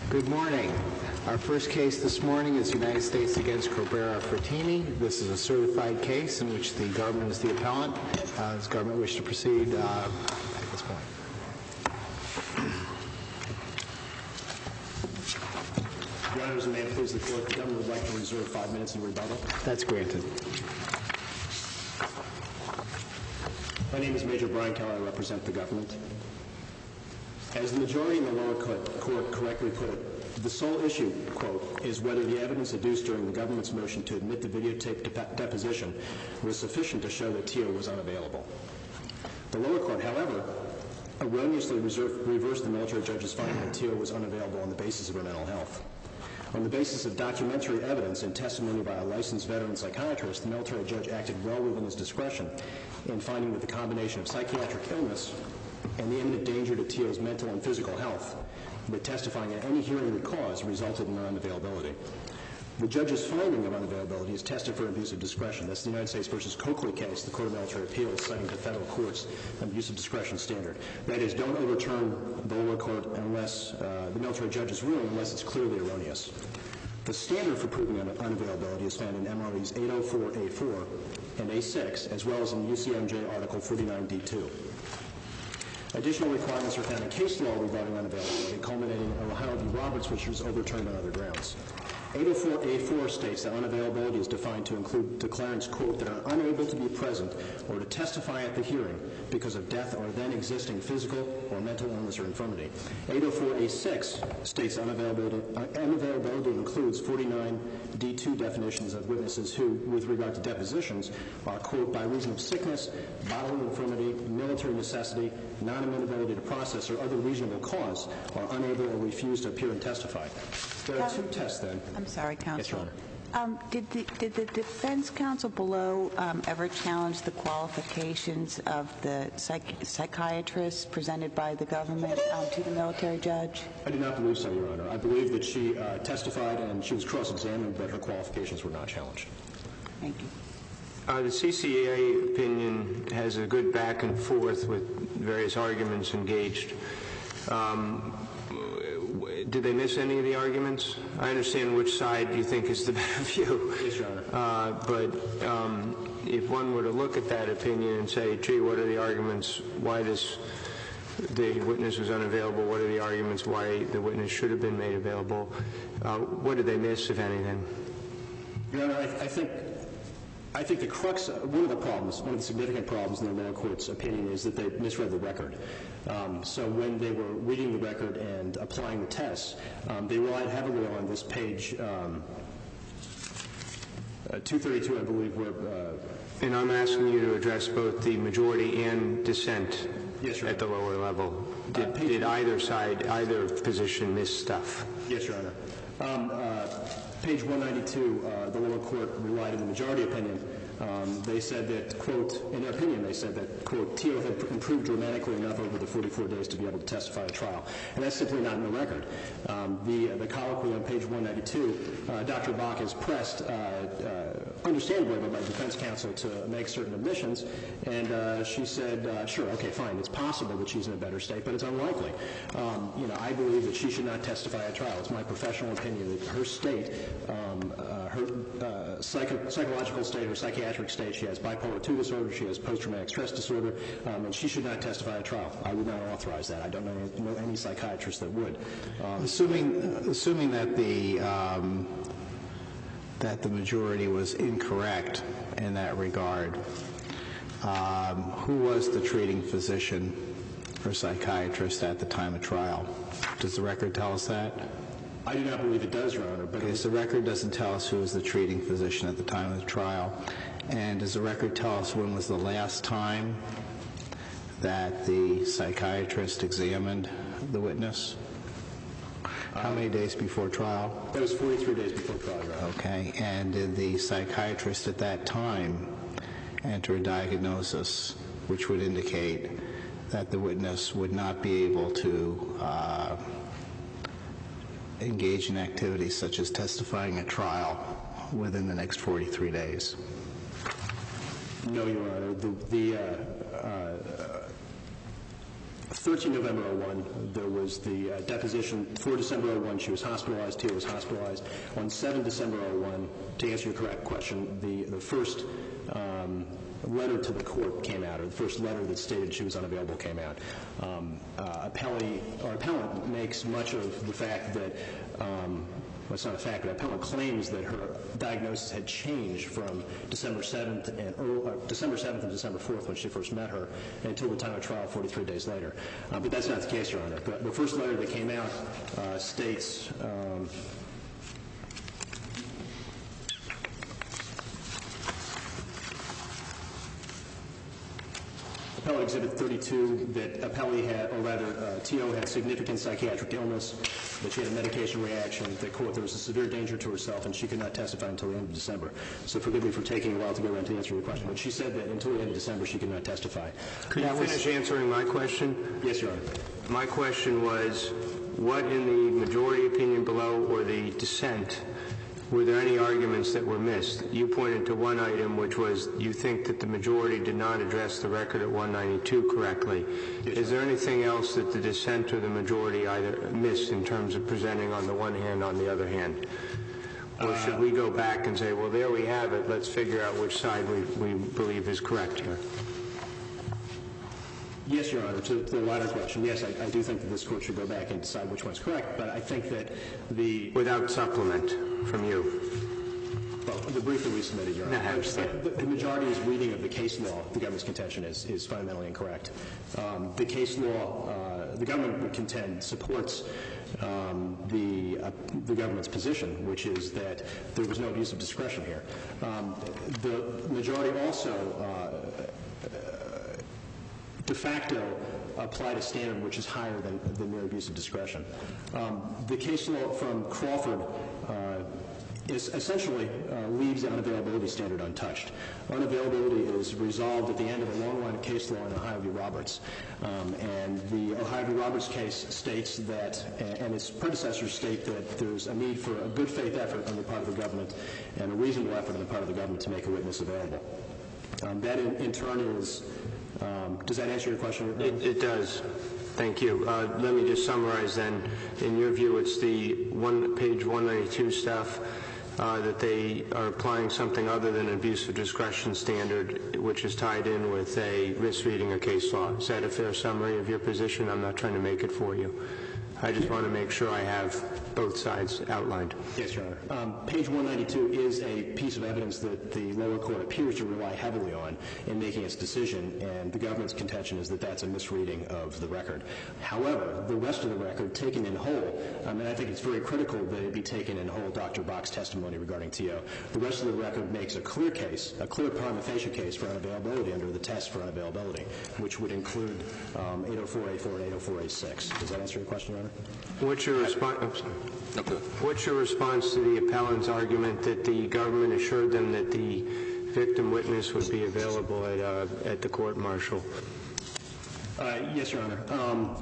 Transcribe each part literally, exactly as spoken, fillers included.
Good morning. Our first case this morning is United States against Cabrera-Frattini. This is a certified case in which the government is the appellant. Uh, does the government wish to proceed uh, at this point? Your Honors, and may it please the Court, the government would like to reserve five minutes in rebuttal. That's granted. My name is Major Brian Keller. I represent the government. As the majority in the lower court correctly put it, the sole issue, quote, is whether the evidence adduced during the government's motion to admit the videotaped de- deposition was sufficient to show that Teo was unavailable. The lower court, however, erroneously reserved, reversed the military judge's finding that Teo was unavailable on the basis of her mental health. On the basis of documentary evidence and testimony by a licensed veteran psychiatrist, the military judge acted well within his discretion in finding that the combination of psychiatric illness and the imminent danger to Teo's mental and physical health that testifying at any hearing would cause resulted in her unavailability. The judge's finding of unavailability is tested for abuse of discretion. That's the United States versus Coakley case, the Court of Military Appeals, citing the federal court's abuse of discretion standard. That is, don't overturn the lower court unless uh, the military judge's ruling unless it's clearly erroneous. The standard for proving un- unavailability is found in M R E's eight oh four A four and A six, as well as in U C M J Article forty-nine D two. Additional requirements are found in case law regarding unavailability, culminating in Ohio v. Roberts, which was overturned on other grounds. eight oh four A four states that unavailability is defined to include declarants, quote, that are unable to be present or to testify at the hearing because of death or then existing physical or mental illness or infirmity. eight oh four A six states unavailability, uh, unavailability includes forty-nine D two definitions of witnesses who, with regard to depositions, are, quote, by reason of sickness, bodily infirmity, military necessity, non-amenability to process, or other reasonable cause, are unable or refuse to appear and testify. There are two tests, then. I'm sorry, counsel. Yes, Your Honor. Um, did, the, did the defense counsel below um, ever challenge the qualifications of the psych- psychiatrist presented by the government um, to the military judge? I do not believe so, Your Honor. I believe that she uh, testified and she was cross-examined, but her qualifications were not challenged. Thank you. Uh, the C C A opinion has a good back and forth with various arguments engaged. Um, Did they miss any of the arguments? I understand which side you think is the better view. Yes, Your Honor. Uh, but um, if one were to look at that opinion and say, gee, what are the arguments why this the witness was unavailable? What are the arguments why the witness should have been made available? Uh, what did they miss, if anything? Your Honor, I, I think I think the crux, one of the problems, one of the significant problems in the lower court's opinion is that they misread the record. Um, so when they were reading the record and applying the tests, um, they relied heavily on this page um, uh, two thirty-two, I believe, where... Uh, and I'm asking you to address both the majority and dissent yes, at the lower level. Did, uh, did either side, either position miss stuff? Yes, Your Honor. Um, uh, Page one ninety-two, uh, the lower court relied on the majority opinion. Um, they said that, quote, in their opinion, they said that, quote, Teo had improved dramatically enough over the forty-four days to be able to testify at trial. And that's simply not in the record. Um, the, uh, the colloquy on page one ninety-two, uh, Doctor Bach has pressed, uh, uh, understandably by the defense counsel, to make certain admissions. And uh, she said, uh, sure, okay, fine, it's possible that she's in a better state, but it's unlikely. Um, you know, I believe that she should not testify at trial. It's my professional opinion that her state, um, uh, her uh, psycho- psychological state, her psychiatric state, she has bipolar two disorder, she has post-traumatic stress disorder, um, and she should not testify at trial. I would not authorize that. I don't know any, know any psychiatrist that would. Um, assuming, assuming that the um, that the majority was incorrect in that regard, um, who was the treating physician or psychiatrist at the time of trial? Does the record tell us that? I do not believe it does, Your Honor. But okay, so the record doesn't tell us who was the treating physician at the time of the trial. And does the record tell us when was the last time that the psychiatrist examined the witness? How many days before trial? That was forty-three days before trial, Your Honor. Okay, and did the psychiatrist at that time enter a diagnosis which would indicate that the witness would not be able to uh, engage in activities such as testifying at trial within the next forty-three days? No, Your Honor. The, the uh, uh, thirteenth of November oh one, there was the uh, deposition. fourth of December oh one, she was hospitalized. Tia was hospitalized. On the seventh of December oh one, to answer your correct question, the, the first um, letter to the court came out, or the first letter that stated she was unavailable came out. Um, uh, appellee, or appellant makes much of the fact that, um, well, it's not a fact, but appellant claims that her diagnosis had changed from December seventh and uh, December seventh and December fourth, when she first met her, until the time of trial, forty-three days later. Uh, but that's not the case, Your Honor. The, the first letter that came out uh, states. Um, Appellate Exhibit thirty-two, that appellee had, or rather, uh, T O had significant psychiatric illness, that she had a medication reaction, that, quote, there was a severe danger to herself, and she could not testify until the end of December. So forgive me for taking a while to go around to answer your question, but she said that until the end of December she could not testify. Could you finish answering my question? Yes, Your Honor. My question was, what in the majority opinion below or the dissent, were there any arguments that were missed? You pointed to one item, which was you think that the majority did not address the record at one ninety-two correctly. Yes, Is there anything else that the dissent or the majority either missed in terms of presenting on the one hand, on the other hand? Or should we go back and say, well, there we have it, let's figure out which side we, we believe is correct here? Yes, Your Honor, to, to the latter question, yes, I, I do think that this court should go back and decide which one's correct, but I think that the... Without supplement from you. Well, the brief that we submitted, Your Honor. No, I understand. The, the majority's reading of the case law, the government's contention, is, is fundamentally incorrect. Um, the case law, uh, the government would contend, supports um, the, uh, the government's position, which is that there was no abuse of discretion here. Um, the majority also... Uh, de facto applied a standard which is higher than, than mere abuse of discretion. Um, the case law from Crawford uh, is essentially uh, leaves the unavailability standard untouched. Unavailability is resolved at the end of a long line of case law in Ohio v. Roberts. Um, and the Ohio v. Roberts case states that, and its predecessors state that there's a need for a good faith effort on the part of the government and a reasonable effort on the part of the government to make a witness available. Um, that in, in turn is Um, does that answer your question? It, it does. Thank you. Uh, let me just summarize then. In your view, it's the one page one ninety-two stuff uh, that they are applying something other than an abuse of discretion standard, which is tied in with a misreading of case law. Is that a fair summary of your position? I'm not trying to make it for you. I just want to make sure I have both sides outlined. Yes, Your Honor. Um, page one ninety-two is a piece of evidence that the lower court appears to rely heavily on in making its decision, and the government's contention is that that's a misreading of the record. However, the rest of the record, taken in whole, um, and I think it's very critical that it be taken in whole, Doctor Bach's testimony regarding T O, the rest of the record makes a clear case, a clear prima facie case for unavailability under the test for unavailability, which would include um, eight oh four A four and eight oh four A six. Does that answer your question, Your Honor? What's your response? Okay. What's your response to the appellant's argument that the government assured them that the victim witness would be available at uh, at the court martial? Uh, yes, Your Honor. Um,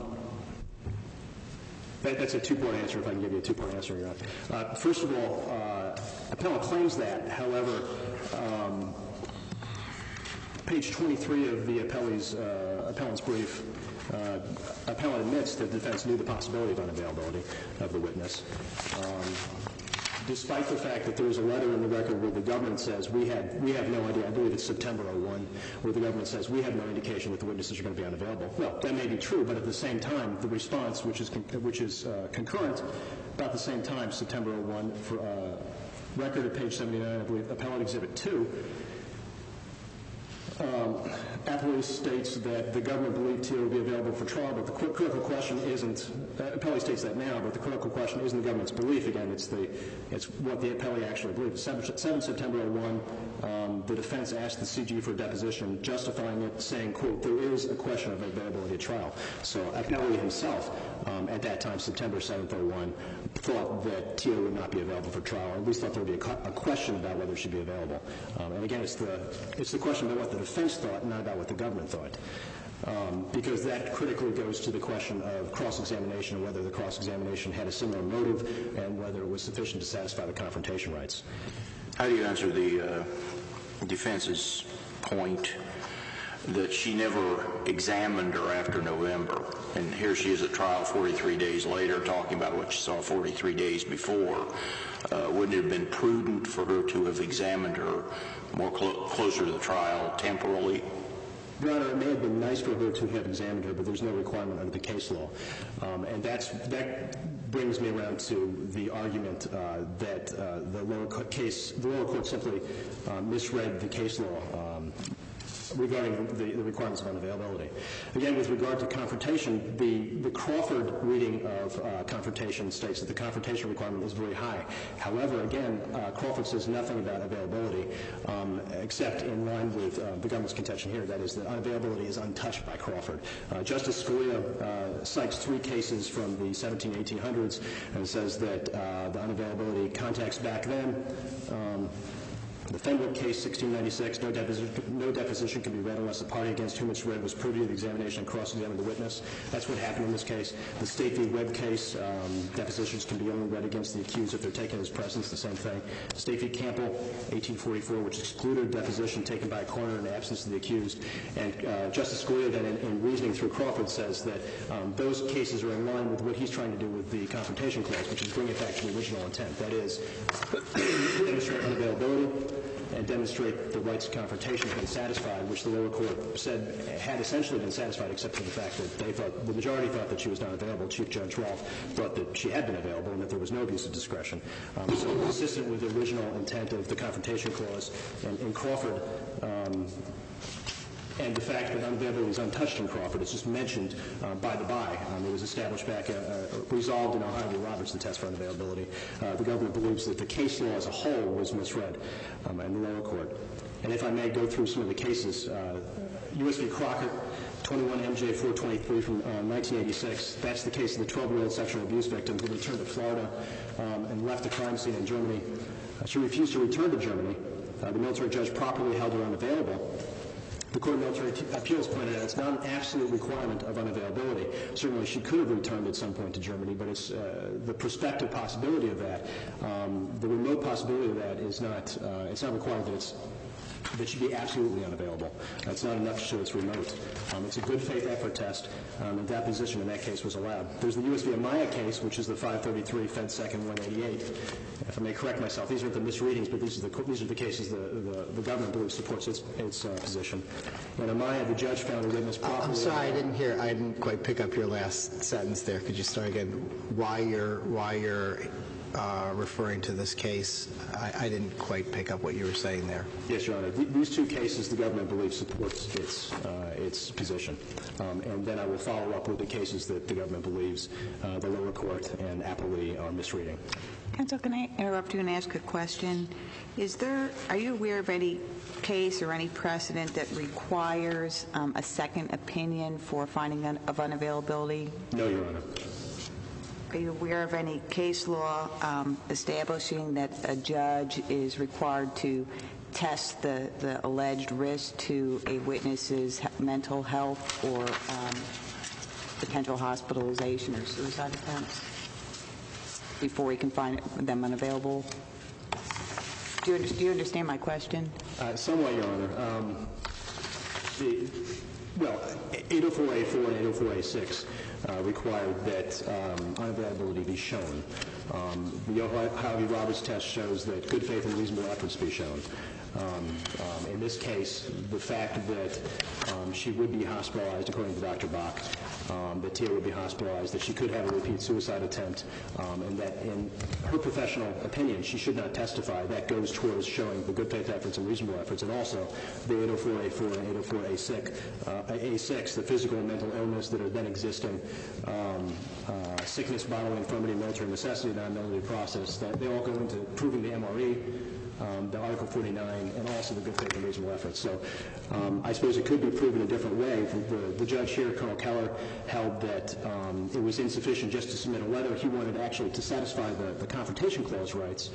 that, that's a two-part answer. If I can give you a two-part answer, Your Honor. Uh, first of all, uh, appellant claims that. However, um, page twenty-three of the appellee's uh, appellant's brief. Uh, appellant admits that the defense knew the possibility of unavailability of the witness, um, despite the fact that there is a letter in the record where the government says we had we have no idea. I believe it's September oh one, where the government says we have no indication that the witnesses are going to be unavailable. Well, that may be true, but at the same time, the response, which is con- which is uh, concurrent, about the same time, September oh one, for uh, record at page seventy-nine, I believe, appellant exhibit two. Um, appellee states that the government believed T O would be available for trial, but the critical question isn't, uh, appellee states that now, but the critical question isn't the government's belief. Again, it's the it's what the appellee actually believes. seventh September oh one, um, the defense asked the C G for a deposition, justifying it, saying, quote, there is a question of availability at trial. So appellee himself, um, at that time, September seventh oh one, thought that T O would not be available for trial, or at least thought there would be a, a question about whether she'd be available. Um, and again, it's the it's the question about what the defense thought, not about what the government thought. Um, because that critically goes to the question of cross-examination and whether the cross-examination had a similar motive and whether it was sufficient to satisfy the confrontation rights. How do you answer the uh, defense's point that she never examined her after November? and here she is at trial forty-three days later talking about what she saw forty-three days before. Uh, wouldn't it have been prudent for her to have examined her more clo- closer to the trial temporally? Your Honor, it may have been nice for her to have examined her, but there's no requirement under the case law. Um, and that's, that brings me around to the argument uh, that uh, the lower court case, the lower court simply uh, misread the case law um, regarding the, the requirements of unavailability. Again, with regard to confrontation, the, the Crawford reading of uh, confrontation states that the confrontation requirement is very high. However, again, uh, Crawford says nothing about availability, um, except in line with uh, the government's contention here, that is that unavailability is untouched by Crawford. Uh, Justice Scalia uh, cites three cases from the seventeen eighteen hundreds and says that uh, the unavailability context back then, um, the Fenwick case, sixteen ninety-six, no deposition, no deposition can be read unless the party against whom it's read was privy to the examination and cross-examined the witness. That's what happened in this case. The State v. Webb case, um, depositions can be only read against the accused if they're taken in his presence, the same thing. State v. Campbell, eighteen forty-four, which excluded deposition taken by a coroner in the absence of the accused. And uh, Justice Scalia then, in, in reasoning through Crawford, says that um, those cases are in line with what he's trying to do with the confrontation clause, which is bring it back to the original intent. That is, demonstrate unavailability and demonstrate the rights of confrontation have been satisfied, which the lower court said had essentially been satisfied, except for the fact that they thought, the majority thought that she was not available. Chief Judge Rolfe thought that she had been available and that there was no abuse of discretion. Um, so consistent with the original intent of the confrontation clause and in Crawford, um, and the fact that unavailability is untouched in Crawford, it's just mentioned uh, by the by. Um, it was established back, uh, uh, resolved in Ohio v. Roberts, the test for unavailability. Uh, the government believes that the case law as a whole was misread um, in the lower court. And if I may go through some of the cases, uh, U S v. Crockett, twenty-one M J four twenty-three from uh, nineteen eighty-six. That's the case of the twelve-year-old sexual abuse victim who returned to Florida um, and left the crime scene in Germany. Uh, she refused to return to Germany. Uh, the military judge properly held her unavailable. The Court of Military Appeals pointed out it's not an absolute requirement of unavailability. Certainly she could have returned at some point to Germany, but it's uh, the prospective possibility of that. Um, the remote possibility of that is not, uh, it's not required that it's that should be absolutely unavailable. That's not enough to show it's remote. Um, it's a good faith effort test, um, and that position in that case was allowed. There's the U S v. Amaya case, which is the five thirty-three Fed Second one eighty-eight. If I may correct myself, these aren't the misreadings, but these are the, these are the cases the, the, the government believes supports its, its uh, position. In Amaya, the judge found a witness properly... I'm sorry, I didn't hear, I didn't quite pick up your last sentence there. Could you start again? Why you're, why you're uh, referring to this case? I, I didn't quite pick up what you were saying there. Yes, Your Honor. Th- these two cases, the government believes supports its uh, its position, um, and then I will follow up with the cases that the government believes uh, the lower court and appellee are misreading. Counsel, can I interrupt you and ask a question? Is there, are you aware of any case or any precedent that requires um, a second opinion for finding un- of unavailability? No, Your Honor. Are you aware of any case law um, establishing that a judge is required to test the, the alleged risk to a witness's mental health or um, potential hospitalization or suicide attempts before he can find them unavailable? Do you, under, do you understand my question? Uh, somewhat, Your Honor. Um, the, well, eight oh four A four and eight oh four A six uh, required that um, unavailability be shown. Um, the Ohio v. Roberts test shows that good faith and reasonable efforts be shown. Um, um, in this case, the fact that um, she would be hospitalized, according to Doctor Bach, um, that Tia would be hospitalized, that she could have a repeat suicide attempt, um, and that in her professional opinion, she should not testify. That goes towards showing the good faith efforts and reasonable efforts, and also the eight oh four A four and eight oh four A six, uh, A six, the physical and mental illness that are then existing, um, uh, sickness, bodily infirmity, military necessity, non-military process, that they all go into proving the M R E, Um, the Article forty-nine, and also the good faith and reasonable efforts. So um, I suppose it could be proven a different way. The, the, the judge here, Colonel Keller, held that um, it was insufficient just to submit a letter. He wanted actually to satisfy the, the Confrontation Clause rights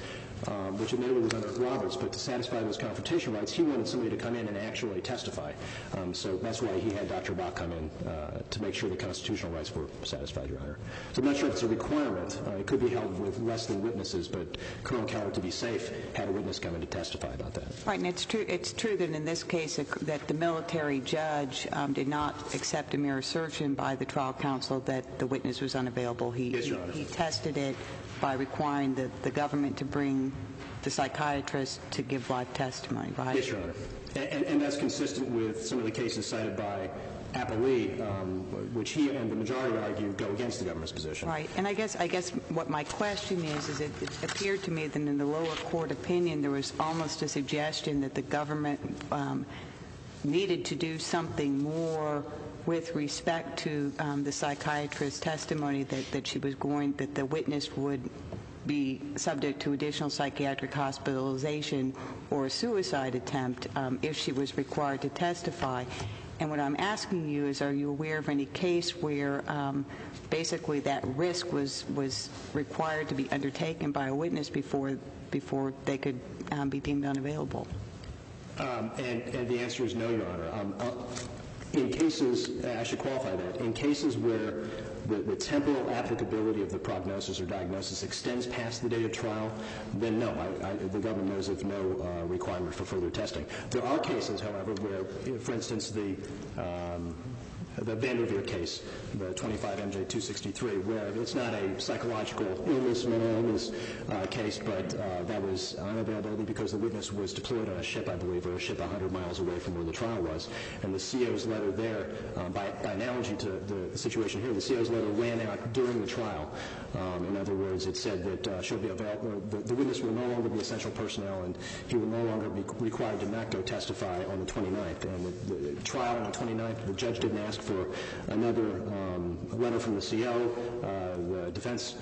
um, which admittedly was under Roberts, but to satisfy those confrontation rights, he wanted somebody to come in and actually testify. Um, so that's why he had Doctor Bach come in uh, to make sure the constitutional rights were satisfied, Your Honor. So I'm not sure if it's a requirement. Uh, it could be held with less than witnesses, but Colonel Keller, to be safe, had a witness come in to testify about that. Right, and it's true. It's true that in this case uh, that the military judge um, did not accept a mere assertion by the trial counsel that the witness was unavailable. He Yes, Your Honor. he, he tested it by requiring the, the government to bring the psychiatrist to give live testimony. Right? Yes, Your Honor. And, and, and that's consistent with some of the cases cited by Appellee, um, which he and the majority argue go against the government's position. Right, and I guess I guess what my question is is it, it appeared to me that in the lower court opinion there was almost a suggestion that the government um, needed to do something more with respect to um, the psychiatrist's testimony, that, that she was going that the witness would be subject to additional psychiatric hospitalization or a suicide attempt um, if she was required to testify. And what I'm asking you is, are you aware of any case where um, basically that risk was was required to be undertaken by a witness before before they could um, be deemed unavailable? Um, and, and the answer is no, Your Honor. Um, uh, in cases, I should qualify that, in cases where the, the temporal applicability of the prognosis or diagnosis extends past the date of trial, then no, I, I, the government knows of no uh, requirement for further testing. There are cases, however, where, for instance, the um, the Vanderveer case, the twenty-five M J two sixty-three, where it's not a psychological illness, mental illness uh, case, but uh, that was unavailability because the witness was deployed on a ship, I believe, or a ship one hundred miles away from where the trial was. And the C O's letter there, um, by, by analogy to the, the situation here, the C O's letter ran out during the trial. Um, in other words, it said that uh, she'll be available, the, the witness will no longer be essential personnel, and he will no longer be required to not go testify on the twenty-ninth. And the, the trial on the twenty-ninth, the judge didn't ask for another um, letter from the C O. Uh, the defense,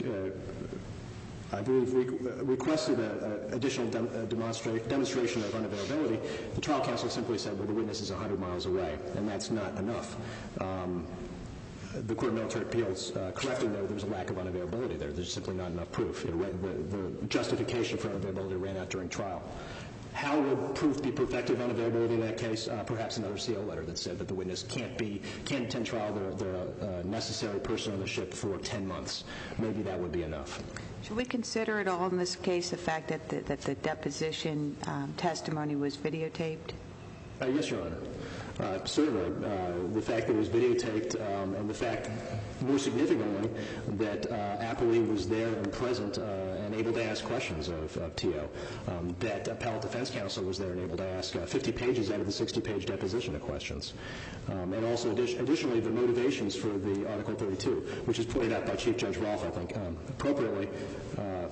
uh, I believe, re requested an additional dem a demonstra demonstration of unavailability. The trial counsel simply said, well, the witness is one hundred miles away, and that's not enough. Um, the Court of Military Appeals uh, correctly noted there was a lack of unavailability there. There's simply not enough proof. It, the, the justification for unavailability ran out during trial. How would proof be perfected of unavailability in that case? Uh, perhaps another C O letter that said that the witness can't be, can't attend trial, they're, they're a uh, necessary person on the ship for ten months. Maybe that would be enough. Should we consider at all in this case the fact that the, that the deposition um, testimony was videotaped? Uh, yes, Your Honor. Uh, certainly. Uh, the fact that it was videotaped um, and the fact, more significantly, that uh, Appellee was there and present uh, and able to ask questions of, of T O. Um, that appellate defense counsel was there and able to ask uh, fifty pages out of the sixty page deposition of questions. Um, and also, addi additionally, the motivations for the Article thirty-two, which is pointed out by Chief Judge Rolfe, I think, um, appropriately. Uh,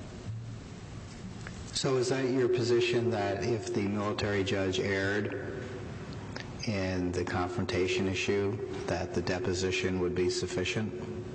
So is that your position that if the military judge erred in the confrontation issue, that the deposition would be sufficient?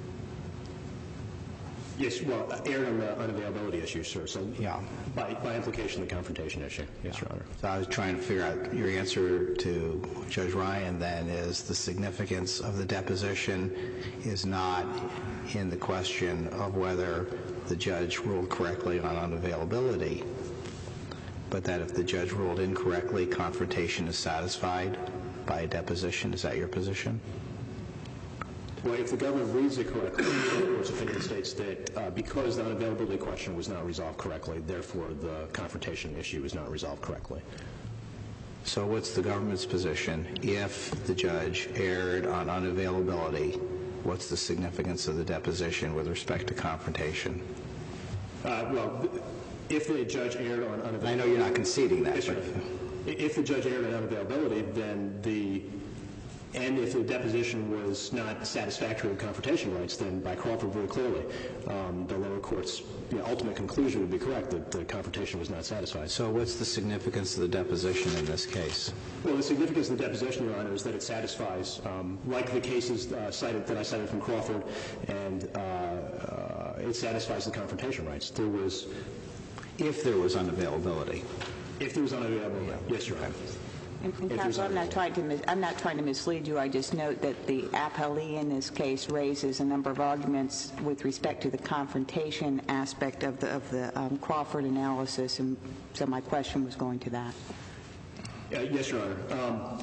Yes, well, erred on the unavailability issue, sir. So, yeah. by, by implication, the confrontation issue. Yes, Your Honor. So I was trying to figure out your answer to Judge Ryan then is the significance of the deposition is not in the question of whether the judge ruled correctly on unavailability, but that if the judge ruled incorrectly, confrontation is satisfied by a deposition. Is that your position? Well, if the government reads it correctly, the court's opinion states that uh, because the unavailability question was not resolved correctly, therefore the confrontation issue is not resolved correctly. So what's the government's position? If the judge erred on unavailability, what's the significance of the deposition with respect to confrontation? Uh, well, if the judge erred on unavailability... I know you're not conceding that. Yes, but if the judge erred on unavailability, then the... And if the deposition was not satisfactory of confrontation rights, then by Crawford very clearly, um, the lower court's you know, ultimate conclusion would be correct, that the confrontation was not satisfied. So what's the significance of the deposition in this case? Well, the significance of the deposition, Your Honor, is that it satisfies, um, like the cases uh, cited that I cited from Crawford, and uh, uh, it satisfies the confrontation rights. There was... If there was unavailability. If there was unavailability, yes, Your Honor. And, and If there's Counsel, I'm not other- trying to mis- I'm not trying to mislead you. I just note that the appellee in this case raises a number of arguments with respect to the confrontation aspect of the of the um, Crawford analysis, and so my question was going to that. Uh, yes, Your Honor. Um,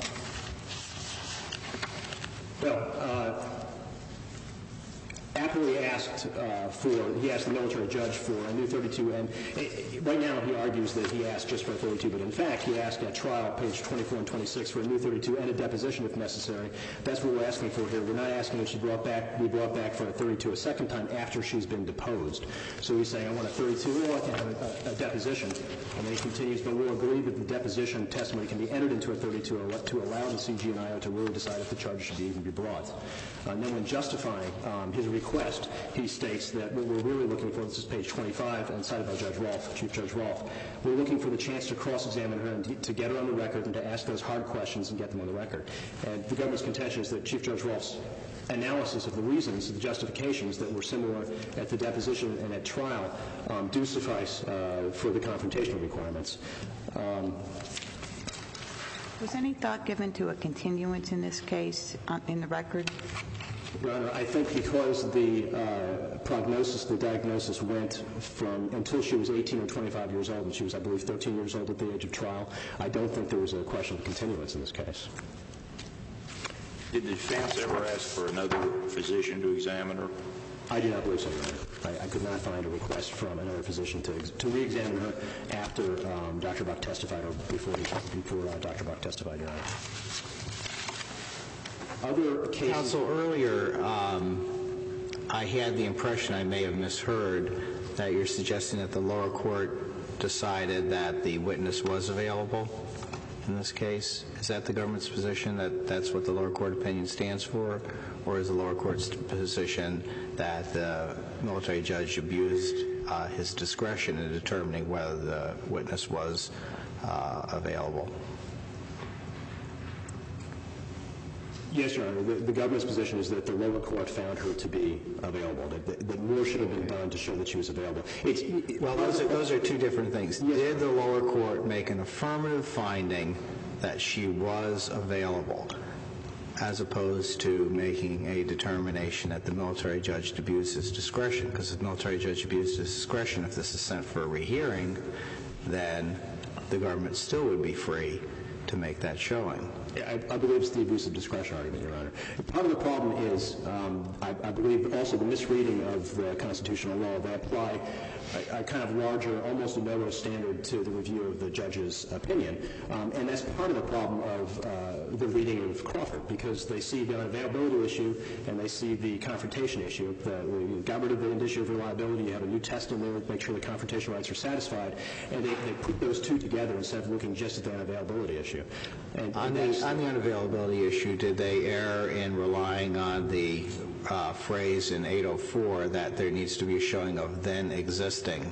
well, uh, Appley asked uh, for, he asked the military judge for a new thirty-two, and uh, right now he argues that he asked just for a thirty-two, but in fact he asked at trial, page twenty-four and twenty-six, for a new thirty-two and a deposition if necessary. That's what we're asking for here. We're not asking that she brought back, be brought back for a thirty-two a second time after she's been deposed. So he's saying, I want a thirty-two, or I can have a, a, a deposition. And then he continues, but we'll agree that the deposition testimony can be entered into a thirty-two or to allow the C G and I O to really decide if the charges should be, even be brought. Uh, and then when justifying um, his request, he states that what we're really looking for, this is page twenty-five, and cited by Judge Rolfe, Chief Judge Rolfe, we're looking for the chance to cross-examine her and to get her on the record and to ask those hard questions and get them on the record. And the government's contention is that Chief Judge Rolfe's analysis of the reasons, the justifications that were similar at the deposition and at trial um, do suffice uh, for the confrontational requirements. Um, Was any thought given to a continuance in this case uh, in the record? Your Honor, I think because the uh, prognosis, the diagnosis went from until she was eighteen or twenty-five years old, and she was, I believe, thirteen years old at the age of trial, I don't think there was a question of continuance in this case. Did the defense ever ask for another physician to examine her? I do not believe so, Your Honor. I, I could not find a request from another physician to, to re-examine her after um, Doctor Buck testified or before, he, before uh, Doctor Buck testified, Your Honor. Other cases... Counsel, earlier um, I had the impression, I may have misheard, that you're suggesting that the lower court decided that the witness was available in this case. Is that the government's position, that that's what the lower court opinion stands for? Or is the lower court's position that the military judge abused uh, his discretion in determining whether the witness was uh, available? Yes, Your Honor. The, the government's position is that the lower court found her to be available, that, that, that more should have been done to show that she was available. It's, it, Well, those are, those are two different things. Yes. Did the lower court make an affirmative finding that she was available, as opposed to making a determination that the military judge abused his discretion? Because if the military judge abused his discretion, if this is sent for a rehearing, then the government still would be free to make that showing. I, I believe it's the abuse of discretion argument, Your Honor. Part of the problem is, um, I, I believe, also the misreading of the constitutional law. They apply a, a kind of larger, almost a no standard to the review of the judge's opinion. Um, and that's part of the problem of uh, the reading of Crawford, because they see the unavailability issue and they see the confrontation issue. The, we got rid of the issue of reliability. You have a new test in there to make sure the confrontation rights are satisfied. And they, they put those two together instead of looking just at the unavailability issue. And, On and the, on the unavailability issue, did they err in relying on the uh, phrase in eight oh four that there needs to be a showing of then existing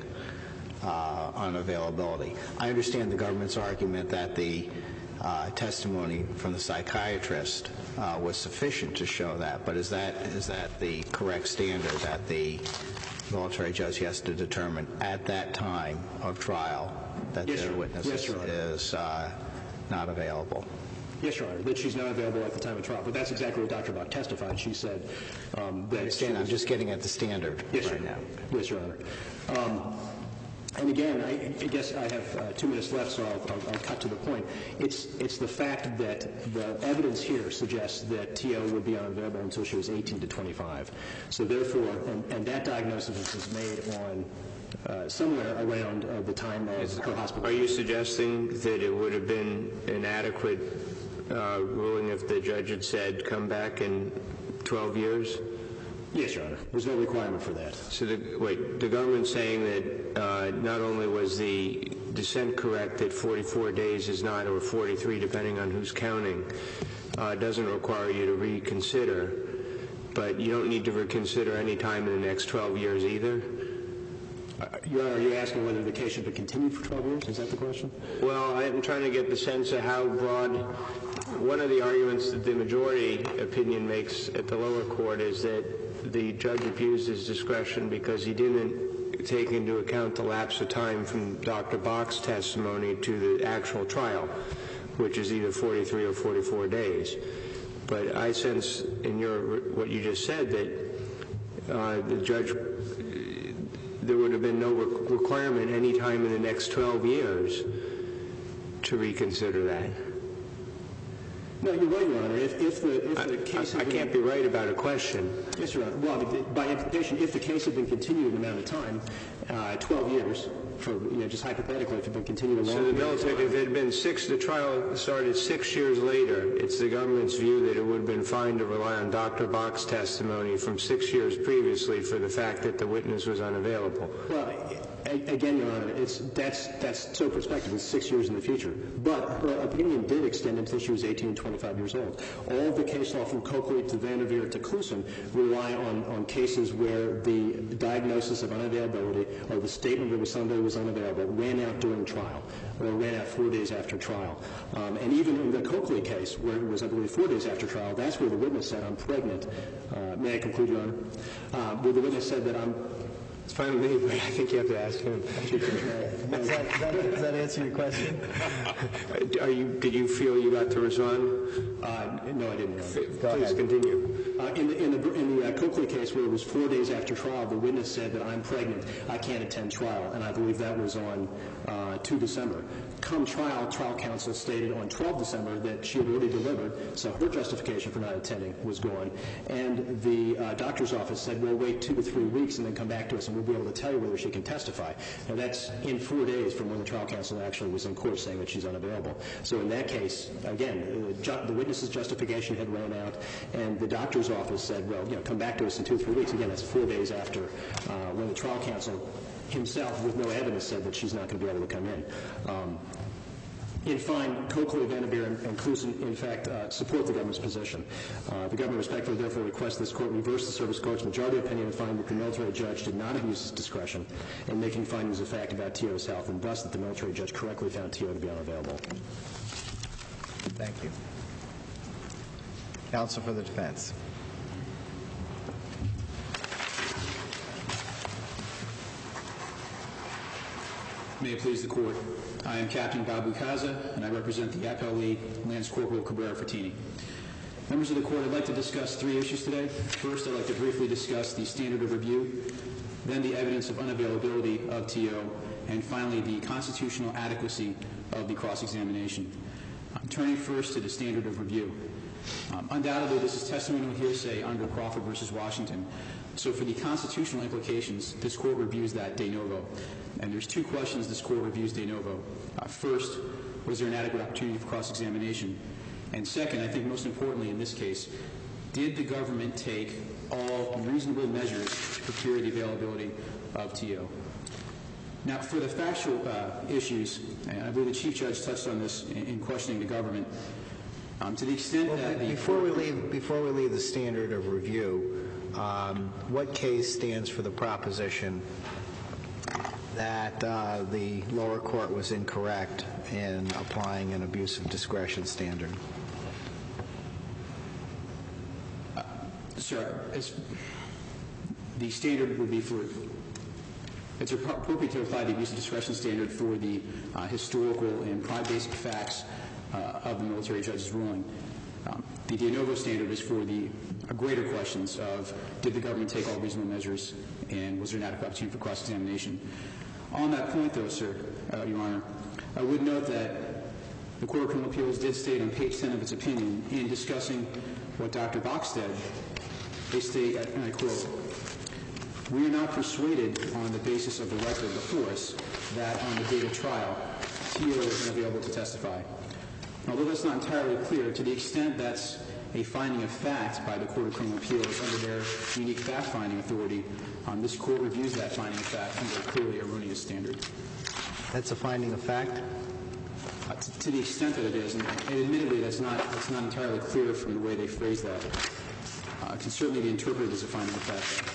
uh, unavailability? I understand the government's argument that the uh, testimony from the psychiatrist uh, was sufficient to show that, but is that is that the correct standard that the military judge has to determine at that time of trial that Yes, their sir. witness Yes, Your Honor. is uh, not available? Yes, Your Honor, that she's not available at the time of trial. But that's exactly what Doctor Buck testified. She said um, that... I understand. I'm just getting at the standard Yes, right Your now. Yes, Your Honor. Um, and again, I, I guess I have uh, two minutes left, so I'll, I'll, I'll cut to the point. It's, it's the fact that the evidence here suggests that T O would be unavailable until she was eighteen to twenty-five. So therefore, and, and that diagnosis was made on uh, somewhere around uh, the time of her hospital. Are you suggesting that it would have been an adequate uh, ruling if the judge had said, come back in twelve years? Yes, Your Honor. There's no requirement for that. So, the, wait, the government's saying that uh, not only was the dissent correct that forty-four days is not, or forty-three, depending on who's counting, uh, doesn't require you to reconsider, but you don't need to reconsider any time in the next twelve years either? Uh, Your Honor, are you asking whether the case should be continued for twelve years? Is that the question? Well, I'm trying to get the sense of how broad. One of the arguments that the majority opinion makes at the lower court is that the judge abused his discretion because he didn't take into account the lapse of time from Doctor Bach's testimony to the actual trial, which is either forty-three or forty-four days. But I sense in your what you just said that uh, the judge, there would have been no re- requirement any time in the next twelve years to reconsider that. No, you're right, Your Honor. If, if the, if the case... I, I, I can't be right about a question. Yes, Your Honor. Well, by implication, if the case had been continued an amount of time, uh, twelve years, for, you know, just hypothetically, if it had been continued a long So the period of military, time- if it had been six, the trial started six years later, it's the government's view that it would have been fine to rely on Doctor Bach's testimony from six years previously for the fact that the witness was unavailable. Well, a- again, Your Honor, it's, that's, that's so prospective. It's six years in the future. But her opinion did extend until she was eighteen and twenty-five years old. All of the case law from Coakley to Vanderveer to Clusen rely on, on cases where the diagnosis of unavailability or the statement that somebody was unavailable ran out during trial or ran out four days after trial. Um, and even in the Coakley case, where it was, I believe, four days after trial, that's where the witness said, I'm pregnant. Uh, may I conclude, Your Honor? Uh, where the witness said that I'm... It's fine with me, but I think you have to ask him. Does that, that, does that answer your question? Are you, did you feel you got to respond? Uh, no, I didn't, Your Honor. F- Please continue. Uh, in the, in the, in the uh, Coakley case, where it was four days after trial, the witness said that I'm pregnant, I can't attend trial, and I believe that was on uh, the second of December. Come trial, trial counsel stated on the twelfth of December that she had already delivered, so her justification for not attending was gone. And the uh, doctor's office said, well, wait two to three weeks and then come back to us, and we'll be able to tell you whether she can testify. Now, that's in four days from when the trial counsel actually was in court saying that she's unavailable. So in that case, again, uh, ju- the witness's justification had run out, and the doctor's office said, well, you know, come back to us in two or three weeks. Again, that's four days after uh, when the trial counsel himself, with no evidence, said that she's not going to be able to come in. Um, in fine, Coakley, Vanderveer, and, and Clusen, in fact, uh, support the government's position. Uh, the government respectfully, therefore, requests this court reverse the service court's majority opinion and find that the military judge did not abuse his discretion in making findings of fact about T O's health, and thus that the military judge correctly found T O to be unavailable. Thank you. Counsel for the defense. May it please the Court. I am Captain Babu Kaza, and I represent the appellee, Lance Corporal Cabrera Frattini. Members of the Court, I'd like to discuss three issues today. First, I'd like to briefly discuss the standard of review, then the evidence of unavailability of T O, and finally, the constitutional adequacy of the cross-examination. I'm turning first to the standard of review. Um, undoubtedly, this is testimonial hearsay under Crawford versus Washington. So for the constitutional implications, this Court reviews that de novo. And there's two questions this Court reviews de novo. Uh, first, was there an adequate opportunity for cross-examination? And second, I think most importantly in this case, did the government take all reasonable measures to procure the availability of T O? Now, for the factual uh, issues, and I believe the Chief Judge touched on this in, in questioning the government, um, to the extent Well, that the... before we leave, before we leave the standard of review, um, what case stands for the proposition that uh, the lower court was incorrect in applying an abuse of discretion standard? Uh, sir, as the standard would be for... It's appropriate to apply the abuse of discretion standard for the uh, historical and prime basic facts uh, of the military judge's ruling. Um, the de novo standard is for the uh, greater questions of did the government take all reasonable measures and was there an adequate opportunity for cross-examination. On that point, though, sir, uh, Your Honor, I would note that the Court of Criminal Appeals did state on page ten of its opinion in discussing what Doctor Bach said, they state, and I quote, "We are not persuaded on the basis of the record before us that on the date of trial, T O is unavailable to testify." Although that's not entirely clear, to the extent that's a finding of fact by the Court of Criminal Appeals under their unique fact-finding authority, um, this Court reviews that finding of fact under a clearly erroneous standard. That's a finding of fact? Uh, to, to the extent that it is, and, and admittedly that's not, that's not entirely clear from the way they phrase that. Uh, it can certainly be interpreted as a finding of fact.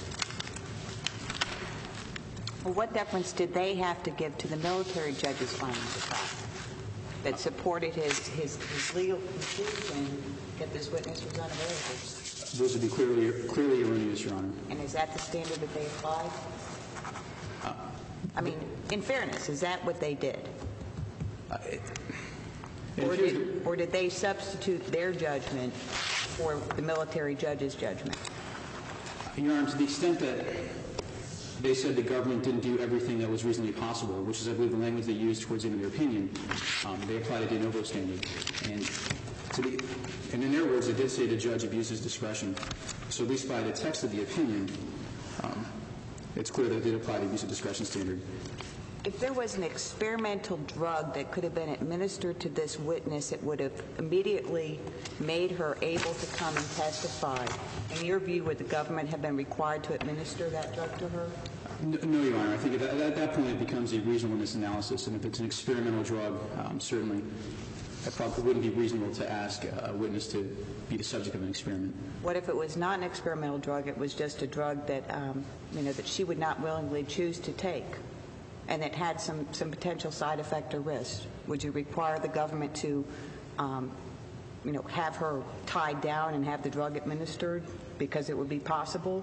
Well, what deference did they have to give to the military judge's findings of fact that supported his, his, his legal conclusion that this witness was unavailable? Those would be clearly, clearly erroneous, Your Honor. And is that the standard that they applied? Uh, I mean, in fairness, is that what they did? Uh, it, Or did, or did they substitute their judgment for the military judge's judgment? Your Honor, to the extent that they said the government didn't do everything that was reasonably possible, which is, I believe, the language they used towards the end of their opinion, um, they applied a de novo standard. And, to the, and in their words, they did say the judge abuses discretion. So at least by the text of the opinion, um, it's clear that they did apply the abuse of discretion standard. If there was an experimental drug that could have been administered to this witness, it would have immediately made her able to come and testify. In your view, would the government have been required to administer that drug to her? No, no Your Honor. I think at that, at that point it becomes a reasonableness analysis, and if it's an experimental drug, um, certainly it probably wouldn't be reasonable to ask a witness to be the subject of an experiment. What if it was not an experimental drug, it was just a drug that, um, you know, that she would not willingly choose to take, and it had some, some potential side effect or risk? Would you require the government to, um, you know, have her tied down and have the drug administered because it would be possible?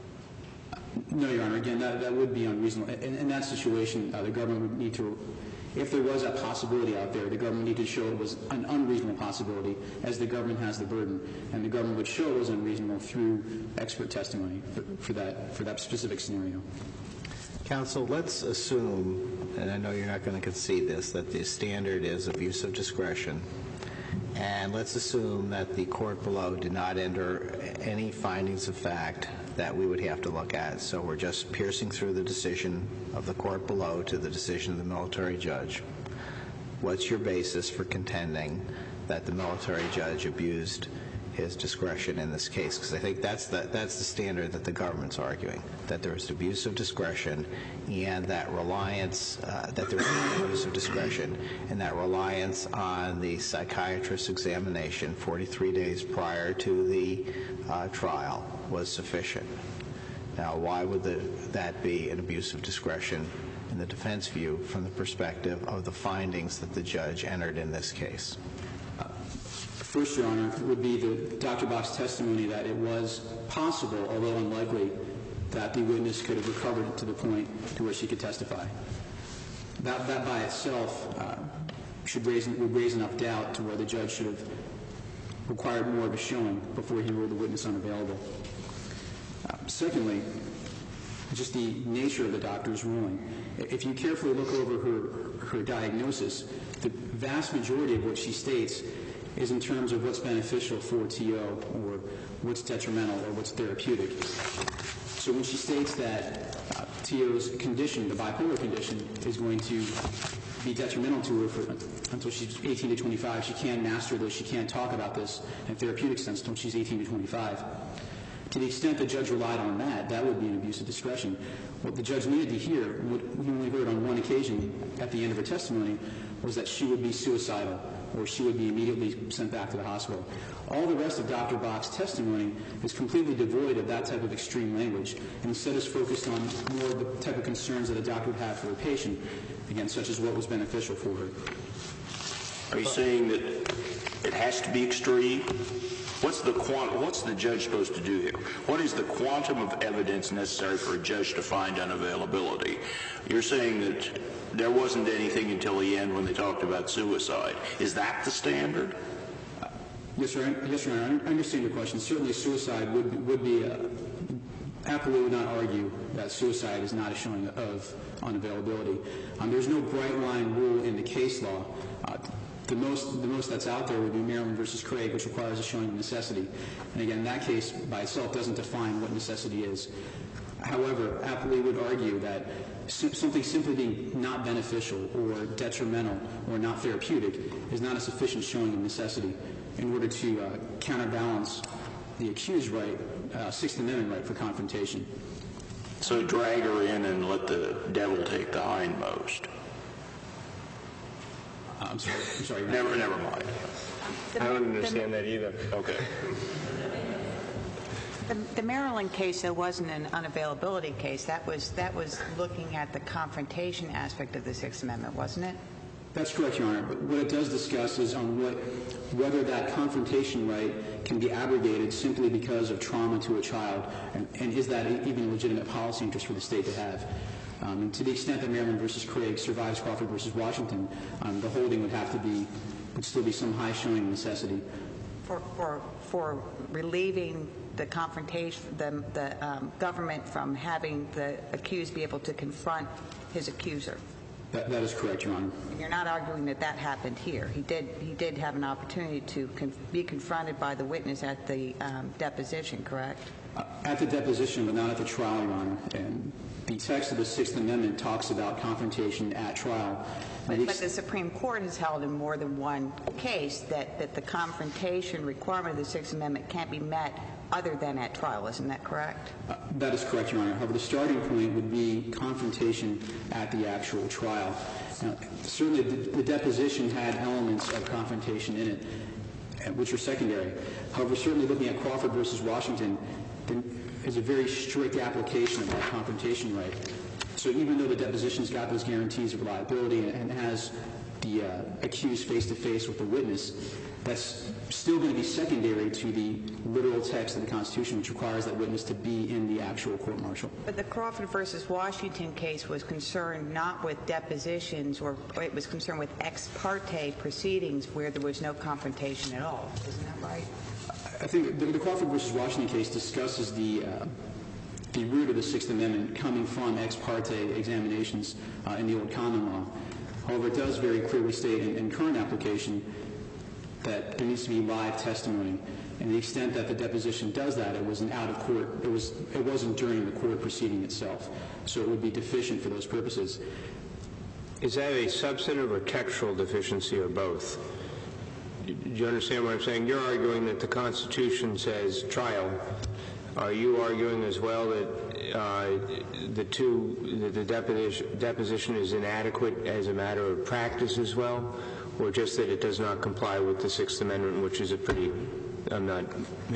No, Your Honor. Again, that, that would be unreasonable. In, in that situation, uh, the government would need to, if there was that possibility out there, the government would need to show it was an unreasonable possibility, as the government has the burden, and the government would show it was unreasonable through expert testimony for, for that for that specific scenario. Counsel, let's assume, and I know you're not going to concede this, that the standard is abuse of discretion. And let's assume that the court below did not enter any findings of fact that we would have to look at. So we're just piercing through the decision of the court below to the decision of the military judge. What's your basis for contending that the military judge abused his discretion in this case? Because I think that's the, that's the standard that the government's arguing, that there was abuse of discretion and that reliance, uh, that there was abuse of discretion and that reliance on the psychiatrist's examination forty-three days prior to the uh, trial was sufficient. Now, why would the, that be an abuse of discretion in the defense view from the perspective of the findings that the judge entered in this case? First, Your Honor, would be the Doctor Bach's testimony that it was possible, although unlikely, that the witness could have recovered to the point to where she could testify. That, that by itself uh, should raise, would raise enough doubt to where the judge should have required more of a showing before he ruled the witness unavailable. Uh, secondly, just the nature of the doctor's ruling. If you carefully look over her, her diagnosis, the vast majority of what she states is in terms of what's beneficial for T O or what's detrimental or what's therapeutic. So when she states that uh, T O's condition, the bipolar condition, is going to be detrimental to her for, until she's eighteen to twenty-five, she can't master this, she can't talk about this in a therapeutic sense until she's eighteen to twenty-five. To the extent the judge relied on that, that would be an abuse of discretion. What the judge needed to hear, what we only heard on one occasion at the end of her testimony, was that she would be suicidal or she would be immediately sent back to the hospital. All the rest of Doctor Bach's testimony is completely devoid of that type of extreme language, and instead is focused on more of the type of concerns that a doctor would have for a patient, again, such as what was beneficial for her. Are you saying that it has to be extreme? What's the quant- What's the judge supposed to do here? What is the quantum of evidence necessary for a judge to find unavailability? You're saying that there wasn't anything until the end when they talked about suicide. Is that the standard? Uh, yes, sir. Yes, Your Honor. I understand your question. Certainly suicide would be, would be a, Appellee would not argue that suicide is not a showing of unavailability. Um, there's no bright line rule in the case law. Uh, The most, the most that's out there would be Maryland versus Craig, which requires a showing of necessity. And again, that case by itself doesn't define what necessity is. However, Appellee would argue that something simply being not beneficial or detrimental or not therapeutic is not a sufficient showing of necessity in order to uh, counterbalance the accused right, uh, Sixth Amendment right for confrontation. So drag her in and let the devil take the hindmost. Uh, I'm sorry. I'm sorry. Never, never mind. I don't understand that either. Okay. The, the Maryland case, though, wasn't an unavailability case. That was that was looking at the confrontation aspect of the Sixth Amendment, wasn't it? That's correct, Your Honor. But what it does discuss is on what, whether that confrontation right can be abrogated simply because of trauma to a child, and, and is that even a legitimate policy interest for the state to have. Um, and to the extent that Maryland versus Craig survives Crawford versus Washington, um, the holding would have to be, would still be some high showing necessity. For, for, for relieving the confrontation, the, the um, government from having the accused be able to confront his accuser. That, that is correct, Your Honor. And you're not arguing that that happened here. He did, he did have an opportunity to con be confronted by the witness at the um, deposition, correct? Uh, at the deposition, but not at the trial, Your Honor. And the text of the Sixth Amendment talks about confrontation at trial. But, but the Supreme Court has held in more than one case that, that the confrontation requirement of the Sixth Amendment can't be met other than at trial. Isn't that correct? Uh, that is correct, Your Honor. However, the starting point would be confrontation at the actual trial. Now, certainly the, the deposition had elements of confrontation in it, uh, which are secondary. However, certainly looking at Crawford versus Washington, is a very strict application of that confrontation right. So even though the deposition's got those guarantees of reliability and, and has the uh, accused face-to-face with the witness, that's still going to be secondary to the literal text of the Constitution, which requires that witness to be in the actual court-martial. But the Crawford versus Washington case was concerned not with depositions, or, or it was concerned with ex parte proceedings where there was no confrontation at all. Isn't that right? I think the, the Crawford versus Washington case discusses the uh, the root of the Sixth Amendment coming from ex parte examinations uh, in the old common law. However, it does very clearly state in, in current application that there needs to be live testimony. And the extent that the deposition does that, it was an out of court. It was it wasn't during the court proceeding itself, so it would be deficient for those purposes. Is that a substantive or textual deficiency, or both? Do you understand what I'm saying? You're arguing that the Constitution says trial. Are you arguing as well that uh, the two, the, the deposition, deposition is inadequate as a matter of practice as well, or just that it does not comply with the Sixth Amendment, which is a pretty, I'm not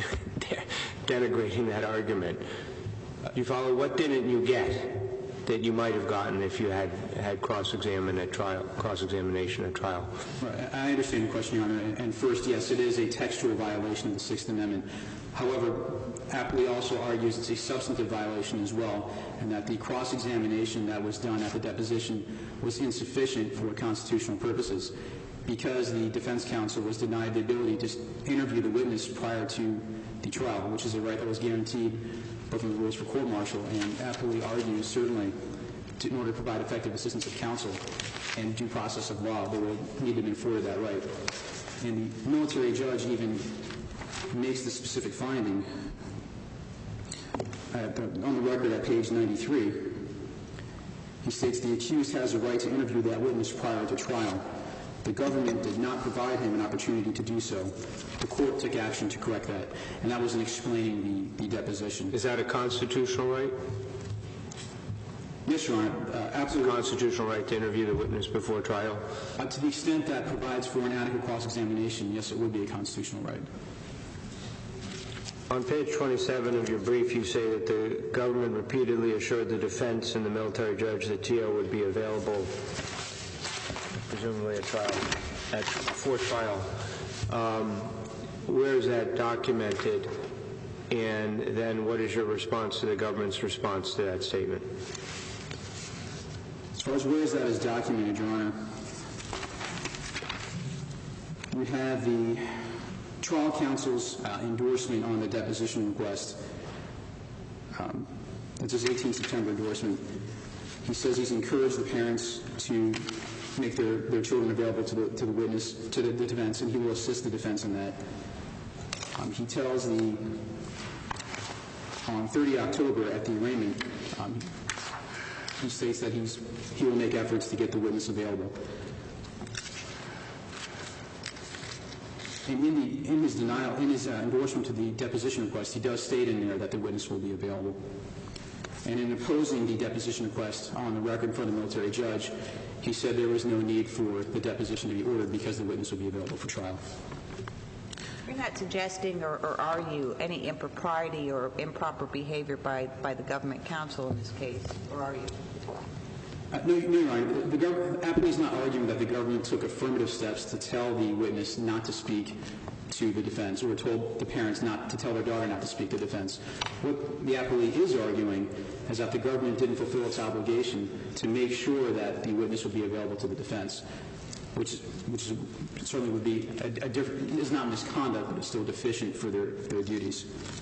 denigrating that argument. You follow? What didn't you get that you might have gotten if you had had cross-examine at trial, cross-examination at trial? Right. I understand the question, Your Honor. And first, yes, it is a textual violation of the Sixth Amendment. However, Appley also argues it's a substantive violation as well, and that the cross-examination that was done at the deposition was insufficient for constitutional purposes because the defense counsel was denied the ability to interview the witness prior to the trial, which is a right that was guaranteed both in the rules for court-martial. And Appley argues certainly to, in order to provide effective assistance of counsel and due process of law, they will need to be afforded that right. And the military judge even makes the specific finding at the, on the record at page ninety-three. He states the accused has a right to interview that witness prior to trial. The government did not provide him an opportunity to do so. The court took action to correct that, and that was in explaining the, the deposition. Is that a constitutional right? Yes, Your Honor. Uh, absolutely. A constitutional right to interview the witness before trial? Uh, to the extent that provides for an adequate cross-examination, yes, it would be a constitutional right. On page twenty-seven of your brief, you say that the government repeatedly assured the defense and the military judge that T O would be available, presumably at trial, at for trial. Um, where is that documented? And then what is your response to the government's response to that statement? As far as where is that is documented, Your Honor, we have the trial counsel's uh, endorsement on the deposition request. Um, it's his eighteenth September endorsement. He says he's encouraged the parents to make their, their children available to the, to the witness, to the, the defense, and he will assist the defense in that. Um, he tells the, on thirtieth of October at the arraignment, um, he states that he's, he will make efforts to get the witness available. And in, the, in his denial, in his uh, endorsement to the deposition request, he does state in there that the witness will be available. And in opposing the deposition request on the record for the military judge, he said there was no need for the deposition to be ordered because the witness would be available for trial. You're not suggesting, or, or are you, any impropriety or improper behavior by, by the government counsel in this case, or are you? Uh, no, no, Your Honor. The, the gov- Appley is not arguing that the government took affirmative steps to tell the witness not to speak to the defense, or told the parents not to tell their daughter not to speak to the defense. What the appellee is arguing is that the government didn't fulfill its obligation to make sure that the witness would be available to the defense, which, which is, certainly would be a, a different, is not misconduct, but it's still deficient for their, their duties.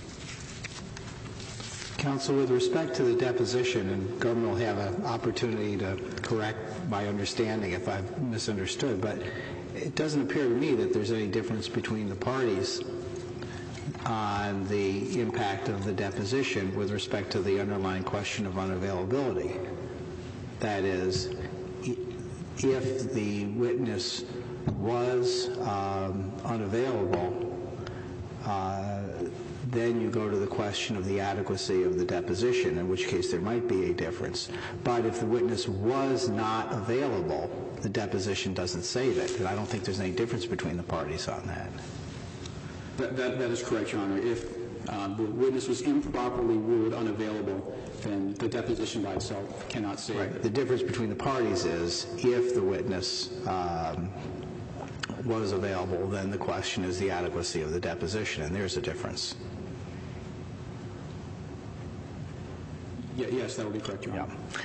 Counsel, with respect to the deposition, and government will have an opportunity to correct my understanding if I've misunderstood, but it doesn't appear to me that there's any difference between the parties on the impact of the deposition with respect to the underlying question of unavailability. That is, if the witness was um, unavailable, uh, then you go to the question of the adequacy of the deposition, in which case there might be a difference. But if the witness was not available, the deposition doesn't save it. And I don't think there's any difference between the parties on that. That, that, that is correct, Your Honor. If um, the witness was improperly ruled unavailable, then the deposition by itself cannot save Right. it. The difference between the parties is if the witness um, was available, then the question is the adequacy of the deposition, and there's a difference. Yeah, yes, that would be correct, Your Honor. Yeah.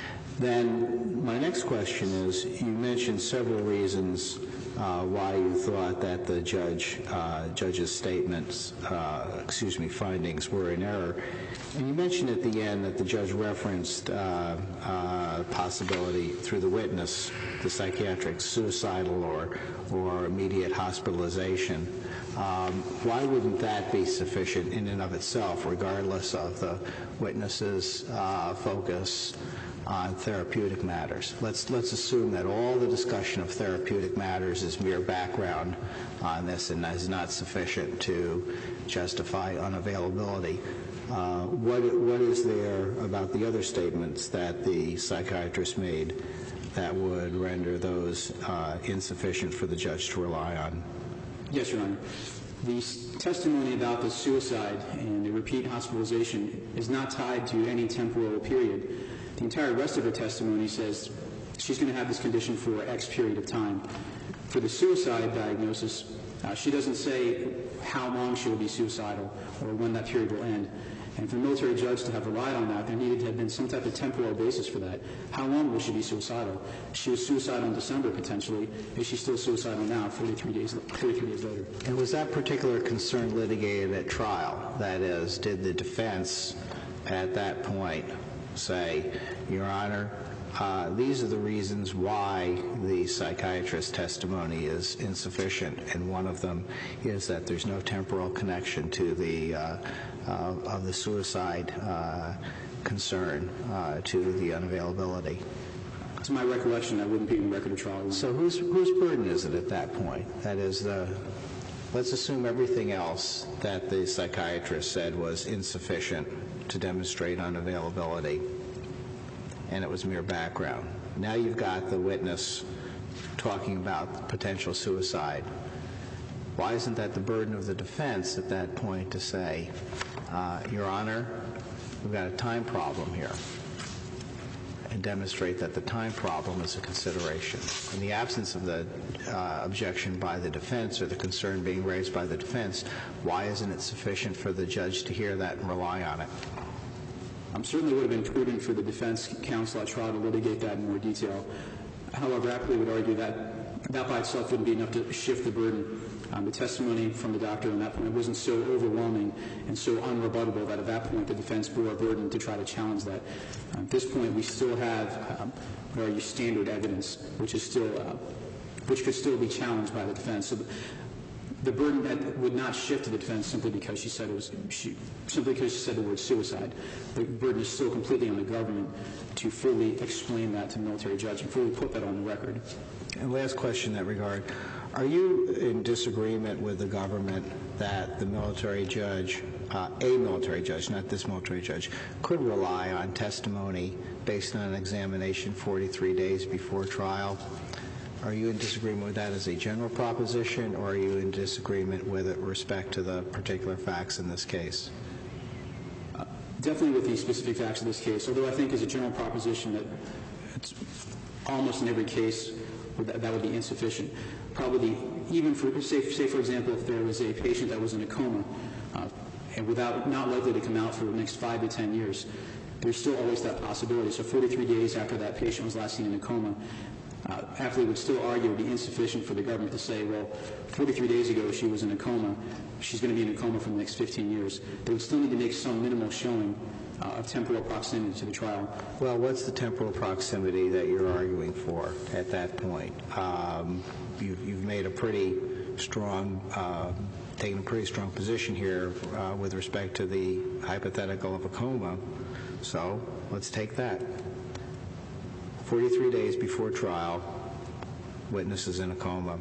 Then my next question is, you mentioned several reasons uh, why you thought that the judge, uh, judge's statements, uh, excuse me, findings were in error. And you mentioned at the end that the judge referenced uh, uh, possibility through the witness, the psychiatric suicidal or, or immediate hospitalization. Um, why wouldn't that be sufficient in and of itself, regardless of the witness's uh, focus on therapeutic matters? Let's let's assume that all the discussion of therapeutic matters is mere background on this and is not sufficient to justify unavailability. Uh, what what is there about the other statements that the psychiatrist made that would render those uh, insufficient for the judge to rely on? Yes, Your Honor. The s- testimony about the suicide and the repeat hospitalization is not tied to any temporal period. The entire rest of her testimony says she's going to have this condition for X period of time. For the suicide diagnosis, uh, she doesn't say how long she will be suicidal or when that period will end. And for the military judge to have relied on that, there needed to have been some type of temporal basis for that. How long will she be suicidal? She was suicidal in December, potentially. Is she still suicidal now, forty-three days, forty-three days later? And was that particular concern litigated at trial? That is, did the defense at that point say, Your Honor, uh, these are the reasons why the psychiatrist's testimony is insufficient, and one of them is that there's no temporal connection to the uh, uh, of the suicide uh, concern uh, to the unavailability? To my recollection, that wouldn't be in the record of trial. So whose whose burden is it at that point? That is, the let's assume everything else that the psychiatrist said was insufficient to demonstrate unavailability, and it was mere background. Now you've got the witness talking about potential suicide. Why isn't that the burden of the defense at that point to say, uh, Your Honor, we've got a time problem here, and demonstrate that the time problem is a consideration? In the absence of the uh, objection by the defense or the concern being raised by the defense, why isn't it sufficient for the judge to hear that and rely on it? Um, certainly would have been prudent for the defense counsel at trial to litigate that in more detail. However, Appley would argue that that by itself wouldn't be enough to shift the burden. Um, the testimony from the doctor on that point wasn't so overwhelming and so unrebuttable that at that point the defense bore a burden to try to challenge that. Um, at this point, we still have um, what are your standard evidence, which is still, uh, which could still be challenged by the defense. So the, the burden that would not shift to the defense simply because she said it was she, simply because she said the word suicide. The burden is still completely on the government to fully explain that to the military judge and fully put that on the record. And last question in that regard. Are you in disagreement with the government that the military judge, uh, a military judge, not this military judge, could rely on testimony based on an examination forty-three days before trial? Are you in disagreement with that as a general proposition, or are you in disagreement with it with respect to the particular facts in this case? Uh, definitely with the specific facts of this case, although I think as a general proposition that it's almost in every case that, that would be insufficient. Probably even for, say, say for example, if there was a patient that was in a coma uh, and without not likely to come out for the next five to ten years, there's still always that possibility. So forty-three days after that patient was last seen in a coma, uh, Affley would still argue it would be insufficient for the government to say, well, forty-three days ago she was in a coma, she's going to be in a coma for the next fifteen years. They would still need to make some minimal showing uh, of temporal proximity to the trial. Well, what's the temporal proximity that you're arguing for at that point? Um, you've, you've made a pretty strong, uh, taken a pretty strong position here uh, with respect to the hypothetical of a coma. So let's take that. forty-three days before trial, witness is in a coma.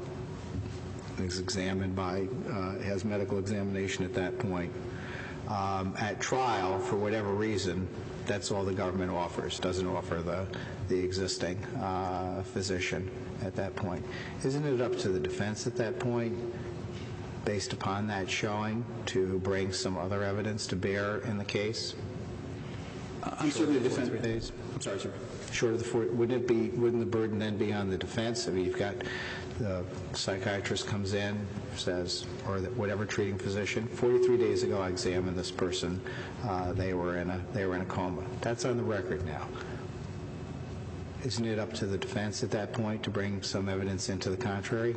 Is examined by, uh, has medical examination at that point. Um, at trial, for whatever reason, that's all the government offers, doesn't offer the, the existing uh, physician at that point. Isn't it up to the defense at that point, based upon that showing, to bring some other evidence to bear in the case? Uh, I'm certainly the defense. Days? I'm sorry, sir. Short of the four, wouldn't it be? Wouldn't the burden then be on the defense? I mean, you've got the psychiatrist comes in, says, or the, whatever treating physician. forty-three days ago, I examined this person. Uh, they were in a they were in a coma. That's on the record now. Isn't it up to the defense at that point to bring some evidence into the contrary?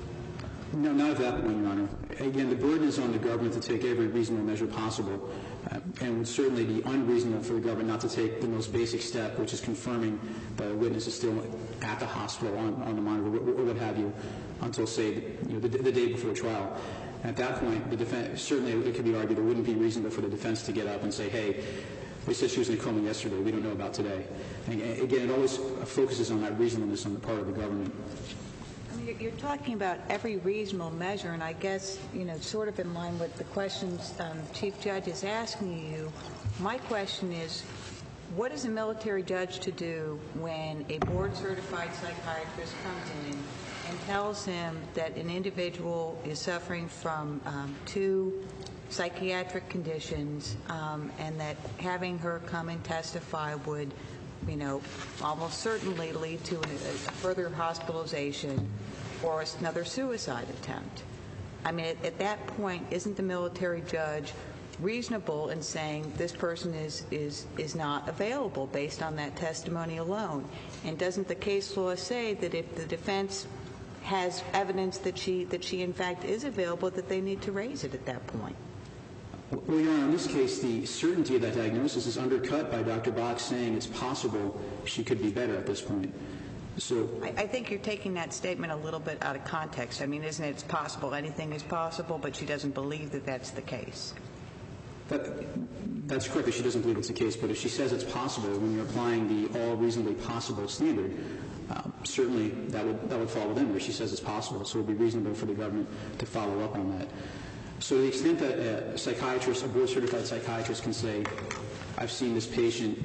No, not at that point, Your Honor. Again, the burden is on the government to take every reasonable measure possible, uh, and it would certainly be unreasonable for the government not to take the most basic step, which is confirming that a witness is still at the hospital on, on the monitor or, or what have you, until, say, you know, the, the day before trial. At that point, the defense, certainly it could be argued it wouldn't be reasonable for the defense to get up and say, hey, they said she was in a coma yesterday. We don't know about today. And again, it always focuses on that reasonableness on the part of the government. You're talking about every reasonable measure, and I guess, you know, sort of in line with the questions um, Chief Judge is asking you, my question is, what is a military judge to do when a board-certified psychiatrist comes in and tells him that an individual is suffering from um, two psychiatric conditions um, and that having her come and testify would, you know, almost certainly lead to a, a further hospitalization or another suicide attempt? I mean, at, at that point, isn't the military judge reasonable in saying this person is, is, is not available based on that testimony alone? And doesn't the case law say that if the defense has evidence that she, that she in fact is available, that they need to raise it at that point? Well, Your Honor, in this case, the certainty of that diagnosis is undercut by Doctor Bach saying it's possible she could be better at this point. So I, I think you're taking that statement a little bit out of context. I mean, isn't it it's possible anything is possible, but she doesn't believe that that's the case? That, that's correct that she doesn't believe it's the case, but if she says it's possible, when you're applying the all reasonably possible standard, uh, certainly that would, that would fall within where she says it's possible, so it would be reasonable for the government to follow up on that. So to the extent that a psychiatrist, a board-certified psychiatrist can say, I've seen this patient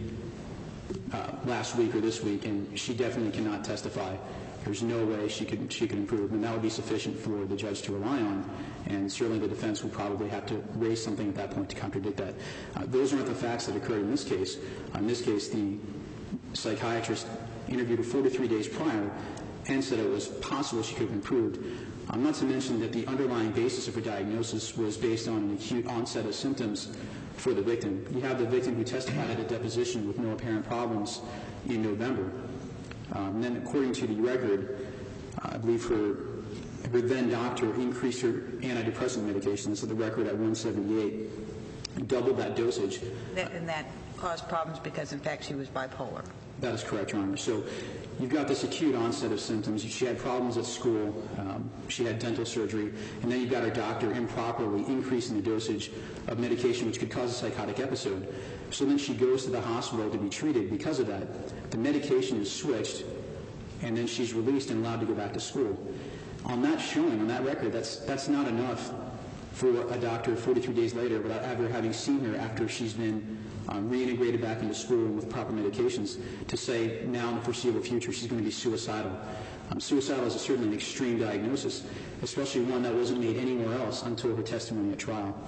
uh, last week or this week, and she definitely cannot testify. There's no way she could she could improve, and that would be sufficient for the judge to rely on, and certainly the defense would probably have to raise something at that point to contradict that. Uh, those aren't the facts that occurred in this case. Uh, in this case, the psychiatrist interviewed her forty-three days prior and said it was possible she could have improved. Um, not to mention that the underlying basis of her diagnosis was based on an acute onset of symptoms for the victim. You have the victim who testified at a deposition with no apparent problems in November. Um, and then according to the record, uh, I believe her, her then doctor increased her antidepressant medication, so the record at one seventy-eight, doubled that dosage. That, and that caused problems because, in fact, she was bipolar. That is correct, Your Honor. So you've got this acute onset of symptoms. She had problems at school. Um, she had dental surgery. And then you've got her doctor improperly increasing the dosage of medication which could cause a psychotic episode. So then she goes to the hospital to be treated because of that. The medication is switched, and then she's released and allowed to go back to school. On that showing, on that record, that's, that's not enough for a doctor forty-three days later without ever having seen her after she's been um, reintegrated back into school with proper medications to say now in the foreseeable future she's going to be suicidal. Um, suicidal is certainly an extreme diagnosis, especially one that wasn't made anywhere else until her testimony at trial.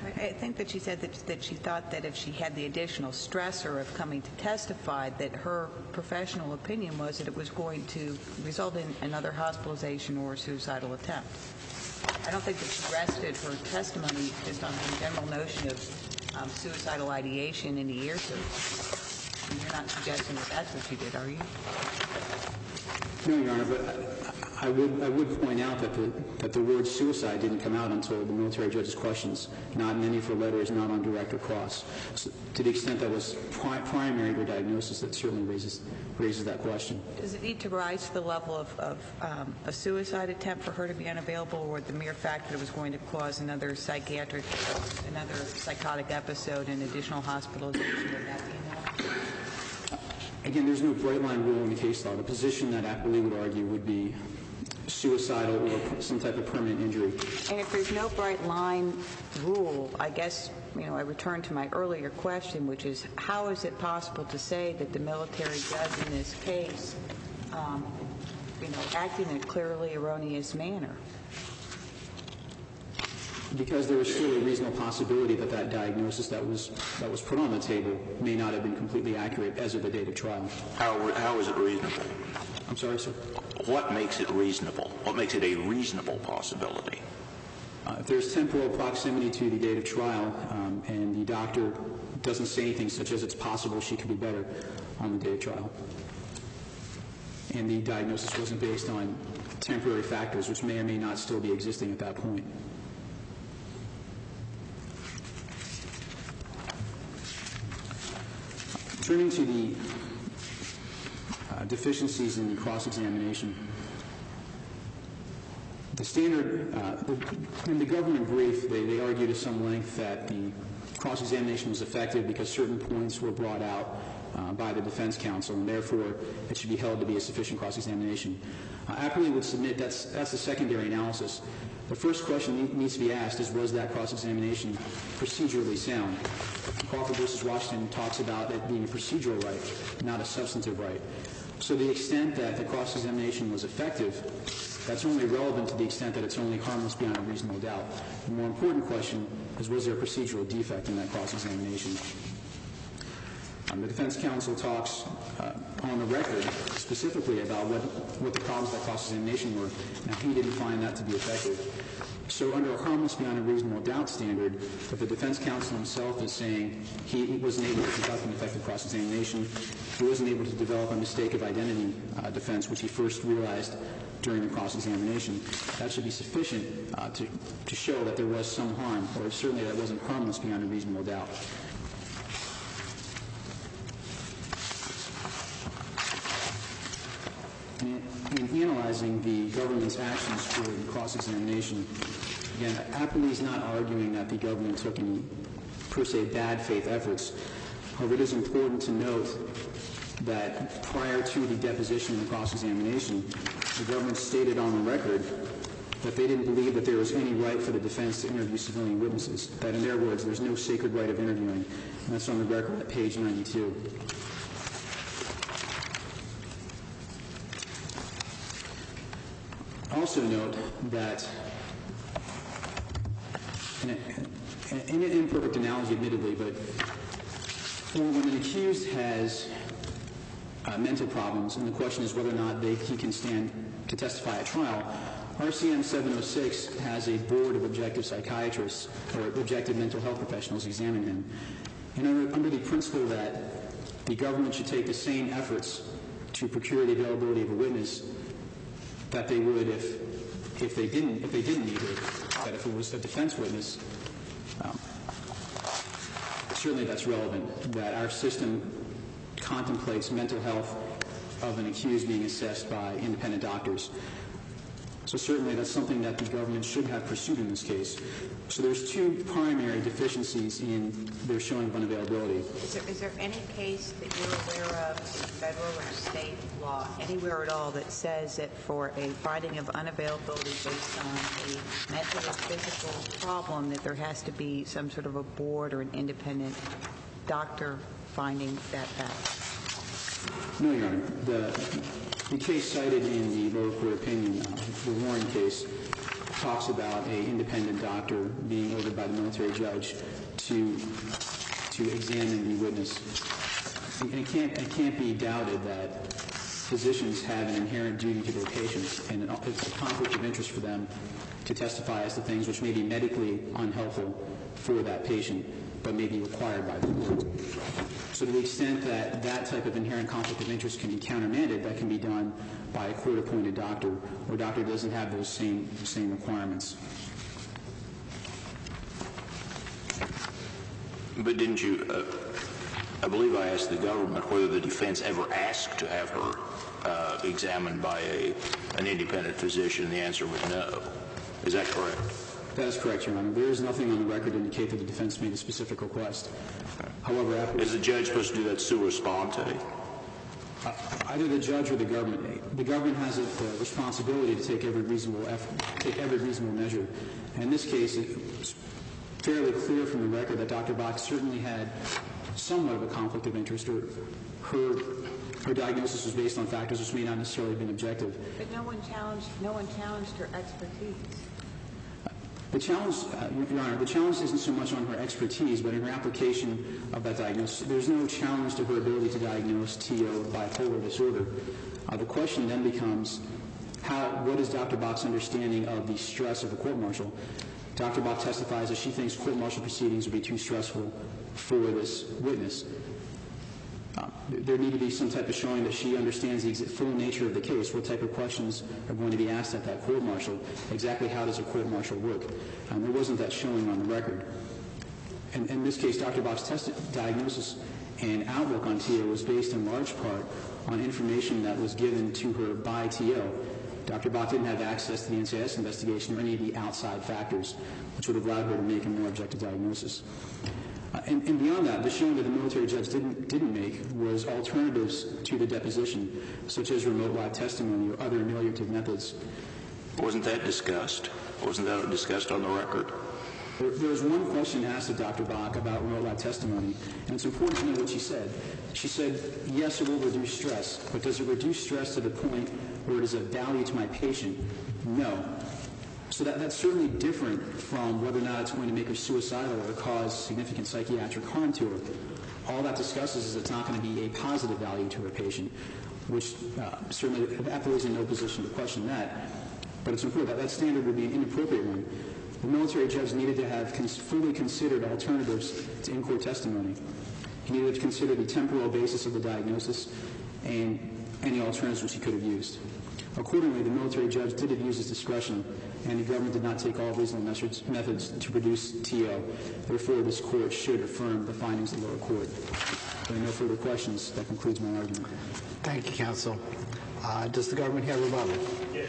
I think that she said that, that she thought that if she had the additional stressor of coming to testify, that her professional opinion was that it was going to result in another hospitalization or a suicidal attempt. I don't think that she rested her testimony just on the general notion of um, suicidal ideation in the ear tube. And you're not suggesting that that's what she did, are you? No, Your Honor, but I would I would point out that the that the word suicide didn't come out until the military judge's questions, not in any of her letters, not on direct or cross. So to the extent that was pri- primary to her diagnosis, that certainly raises raises that question. Does it need to rise to the level of, of um, a suicide attempt for her to be unavailable, or the mere fact that it was going to cause another psychiatric, another psychotic episode and additional hospitalization? Would that be enough? Again, there's no bright line rule in the case law. The position that Appellee would argue would be suicidal or some type of permanent injury. And if there's no bright line rule, I guess, you know, I return to my earlier question, which is, how is it possible to say that the military judge in this case, um, you know, acted in a clearly erroneous manner? Because there is still a reasonable possibility that that diagnosis that was that was put on the table may not have been completely accurate as of the date of trial. How, how is it reasonable? I'm sorry, sir? What makes it reasonable? What makes it a reasonable possibility? Uh, if there's temporal proximity to the date of trial um, and the doctor doesn't say anything such as it's possible she could be better on the day of trial, and the diagnosis wasn't based on temporary factors which may or may not still be existing at that point. Turning to the uh, deficiencies in the cross-examination, the standard, uh, the, in the government brief, they, they argued at some length that the cross-examination was effective because certain points were brought out uh, by the defense counsel, and therefore it should be held to be a sufficient cross-examination. Uh, Appellee would submit that's, that's a secondary analysis. The first question that needs to be asked is, was that cross-examination procedurally sound? Crawford versus Washington talks about it being a procedural right, not a substantive right. So the extent that the cross-examination was effective, that's only relevant to the extent that it's only harmless beyond a reasonable doubt. The more important question is, was there a procedural defect in that cross-examination? Um, the defense counsel talks uh, on the record specifically about what, what the problems of that cross-examination were. Now, he didn't find that to be effective. So under a harmless beyond a reasonable doubt standard, if the defense counsel himself is saying he wasn't able to conduct an effective cross-examination, he wasn't able to develop a mistake of identity uh, defense, which he first realized during the cross-examination, that should be sufficient uh, to, to show that there was some harm, or certainly that it wasn't harmless beyond a reasonable doubt. In, in analyzing the government's actions for the cross-examination, again, Appellee is not arguing that the government took any per se bad faith efforts. However, it is important to note that prior to the deposition and the cross-examination, the government stated on the record that they didn't believe that there was any right for the defense to interview civilian witnesses, that in their words, there's no sacred right of interviewing, and that's on the record at page ninety-two. Also note that, in, a, in an imperfect analogy admittedly, but when an accused has uh, mental problems, and the question is whether or not they, he can stand to testify at trial, R C M seven oh six has a board of objective psychiatrists or objective mental health professionals examine him. And under, under the principle that the government should take the same efforts to procure the availability of a witness that they would if if they didn't if they didn't need it, that if it was a defense witness, um, certainly that's relevant, that our system contemplates mental health of an accused being assessed by independent doctors. So certainly that's something that the government should have pursued in this case. So there's two primary deficiencies in their showing of unavailability. Is there, is there any case that you're aware of, federal or state law, anywhere at all, that says that for a finding of unavailability based on a mental or physical problem, that there has to be some sort of a board or an independent doctor finding that fact? No, Your Honor. The, the case cited in the lower court opinion, uh, the Warren case, talks about a independent doctor being ordered by the military judge to to examine the witness. And it can't it can't be doubted that physicians have an inherent duty to their patients, and it's a conflict of interest for them to testify as to things which may be medically unhelpful for that patient, but may be required by the court. So to the extent that that type of inherent conflict of interest can be countermanded, that can be done by a court-appointed doctor, or a doctor doesn't have those same same requirements. But didn't you, uh, I believe I asked the government whether the defense ever asked to have her uh, examined by a, an independent physician, and the answer was no. Is that correct? That is correct, Your Honor. There is nothing on the record to indicate that the defense made a specific request. However, after... Is the judge supposed to do that sua sponte? Uh, either the judge or the government. The government has a uh, responsibility to take every reasonable effort, take every reasonable measure. And in this case, it's fairly clear from the record that Doctor Box certainly had somewhat of a conflict of interest, or her her diagnosis was based on factors which may not necessarily have been objective. But no one challenged, no one challenged her expertise. The challenge, uh, Your Honor, the challenge isn't so much on her expertise, but in her application of that diagnosis. There's no challenge to her ability to diagnose T O, bipolar disorder. Uh, the question then becomes, how, what is Doctor Box's understanding of the stress of a court-martial? Doctor Box testifies that she thinks court-martial proceedings would be too stressful for this witness. Uh, there need to be some type of showing that she understands the full nature of the case, what type of questions are going to be asked at that court-martial, exactly how does a court-martial work. Um, there wasn't that showing on the record. And in this case, Doctor Box's tested diagnosis and outlook on T O was based in large part on information that was given to her by T O. Doctor Box didn't have access to the N C I S investigation or any of the outside factors, which would have allowed her to make a more objective diagnosis. Uh, and, and beyond that, the showing that the military judge didn't, didn't make was alternatives to the deposition, such as remote lab testimony or other ameliorative methods. Wasn't that discussed? Wasn't that discussed on the record? There, there was one question asked of Doctor Bach about remote lab testimony, and it's important to know what she said. She said, yes, it will reduce stress, but does it reduce stress to the point where it is of value to my patient? No. So that, that's certainly different from whether or not it's going to make her suicidal or cause significant psychiatric harm to her. All that discusses is it's not going to be a positive value to her patient, which uh, certainly the appellate is in no position to question that. But it's important that that standard would be an inappropriate one. The military judge needed to have cons- fully considered alternatives to in-court testimony. He needed to consider the temporal basis of the diagnosis and any alternatives which he could have used. Accordingly, the military judge did abuse his discretion, and the government did not take all reasonable methods, methods to produce T O. Therefore, this court should affirm the findings of the lower court. If there are no further questions, that concludes my argument. Thank you, counsel. Uh, does the government have a rebuttal? Yes,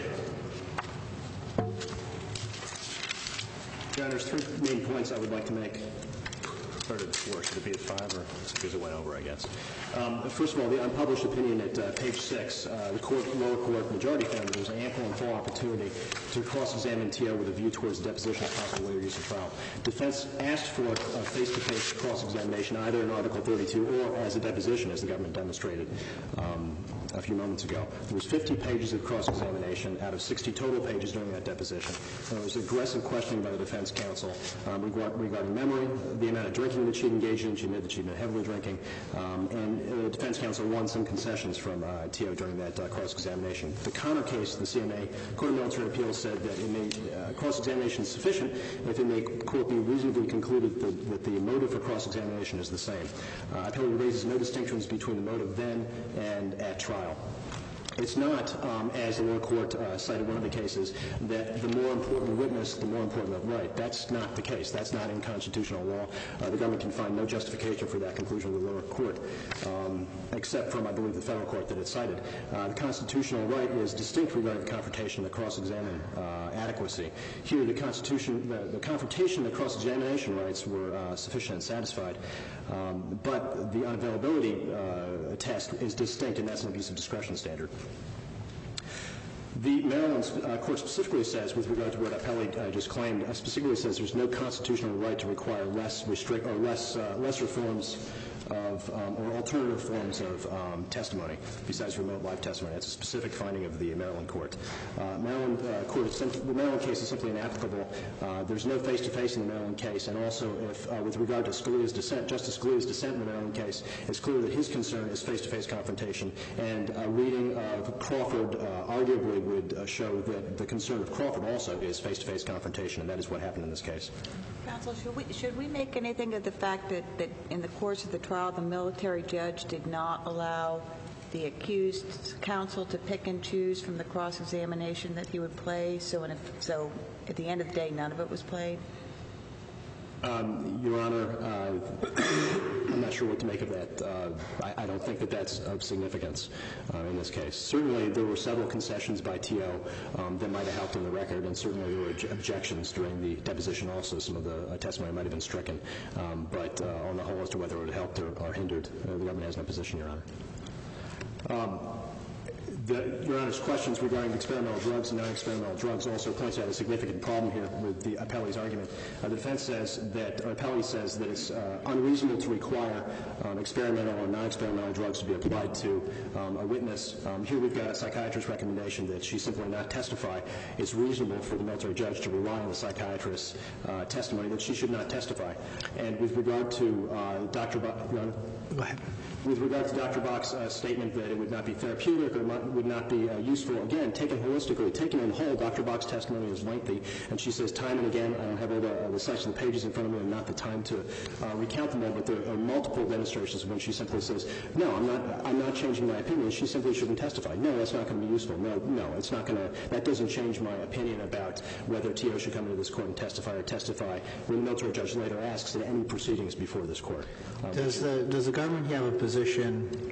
Your Honor, there's three main points I would like to make. Started at four. Should it be at five, or because it went over, I guess? Um, first of all, the unpublished opinion at uh, page six, uh, the court, lower court majority found there was ample and full opportunity to cross-examine T O with a view towards the deposition of possible later use of trial. Defense asked for a face-to-face cross-examination either in Article thirty-two or as a deposition, as the government demonstrated um, a few moments ago. There was fifty pages of cross-examination out of sixty total pages during that deposition. There was aggressive questioning by the defense counsel um, regard, regarding memory, the amount of drinking that she'd engaged in. She admitted that she'd been heavily drinking, um, and the defense counsel won some concessions from uh, T O during that uh, cross-examination. The counter case, the C M A Court of Military Appeals said that it may, uh, cross-examination is sufficient if it may, quote, be reasonably concluded that, that the motive for cross-examination is the same. Uh, appellate raises no distinctions between the motive then and at trial. It's not, um, as the lower court uh, cited one of the cases, that the more important witness, the more important the right. That's not the case. That's not in constitutional law. Uh, the government can find no justification for that conclusion of the lower court, um, except from, I believe, the federal court that it cited. Uh, the constitutional right is distinct regarding the confrontation and the cross-examine uh, adequacy. Here, the constitution, the, the confrontation and the cross-examination rights were uh, sufficient and satisfied, um, but the unavailability uh, test is distinct, and that's an abuse of discretion standard. The Maryland uh, court specifically says, with regard to what appellee uh, just claimed, uh, specifically says there's no constitutional right to require less restrict or less uh, less reforms of, um, or alternative forms of um, testimony besides remote live testimony. That's a specific finding of the Maryland court. Uh, Maryland uh, court, is simply, the Maryland case is simply inapplicable. Uh, there's no face-to-face in the Maryland case, and also if, uh, with regard to Scalia's dissent, Justice Scalia's dissent in the Maryland case, it's clear that his concern is face-to-face confrontation, and a reading of Crawford uh, arguably would uh, show that the concern of Crawford also is face-to-face confrontation, and that is what happened in this case. Counsel, should we, should we make anything of the fact that, that in the course of the trial, the military judge did not allow the accused counsel to pick and choose from the cross-examination that he would play, so, in a, so at the end of the day, none of it was played? Um, Your Honor, uh, I'm not sure what to make of that. Uh, I, I don't think that that's of significance uh, in this case. Certainly, there were several concessions by T O um, that might have helped in the record, and certainly there were objections during the deposition also. Some of the uh, testimony might have been stricken. Um, but uh, on the whole, as to whether it helped or, or hindered, uh, the government has no position, Your Honor. Um, The, Your Honor's questions regarding experimental drugs and non-experimental drugs also points out a significant problem here with the appellee's argument. Uh, the defense says that, or appellee says that it's uh, unreasonable to require um, experimental or non-experimental drugs to be applied to um, a witness. Um, here we've got a psychiatrist's recommendation that she simply not testify. It's reasonable for the military judge to rely on the psychiatrist's uh, testimony that she should not testify. And with regard to uh, Doctor Bo- Your Honor? Go ahead. With regard to Doctor Bach's uh, statement that it would not be therapeutic or not, would not be uh, useful, again, taken holistically, taken in whole, Doctor Bach's testimony is lengthy, and she says time and again, I don't have all the, uh, the sites of the pages in front of me and not the time to uh, recount them all, but there are multiple demonstrations when she simply says, no, I'm not, I'm not changing my opinion. She simply shouldn't testify. No, that's not going to be useful. No, no, it's not going to, that doesn't change my opinion about whether T O should come into this court and testify or testify when the military judge later asks in any proceedings before this court. Um, Does the, does the government have a position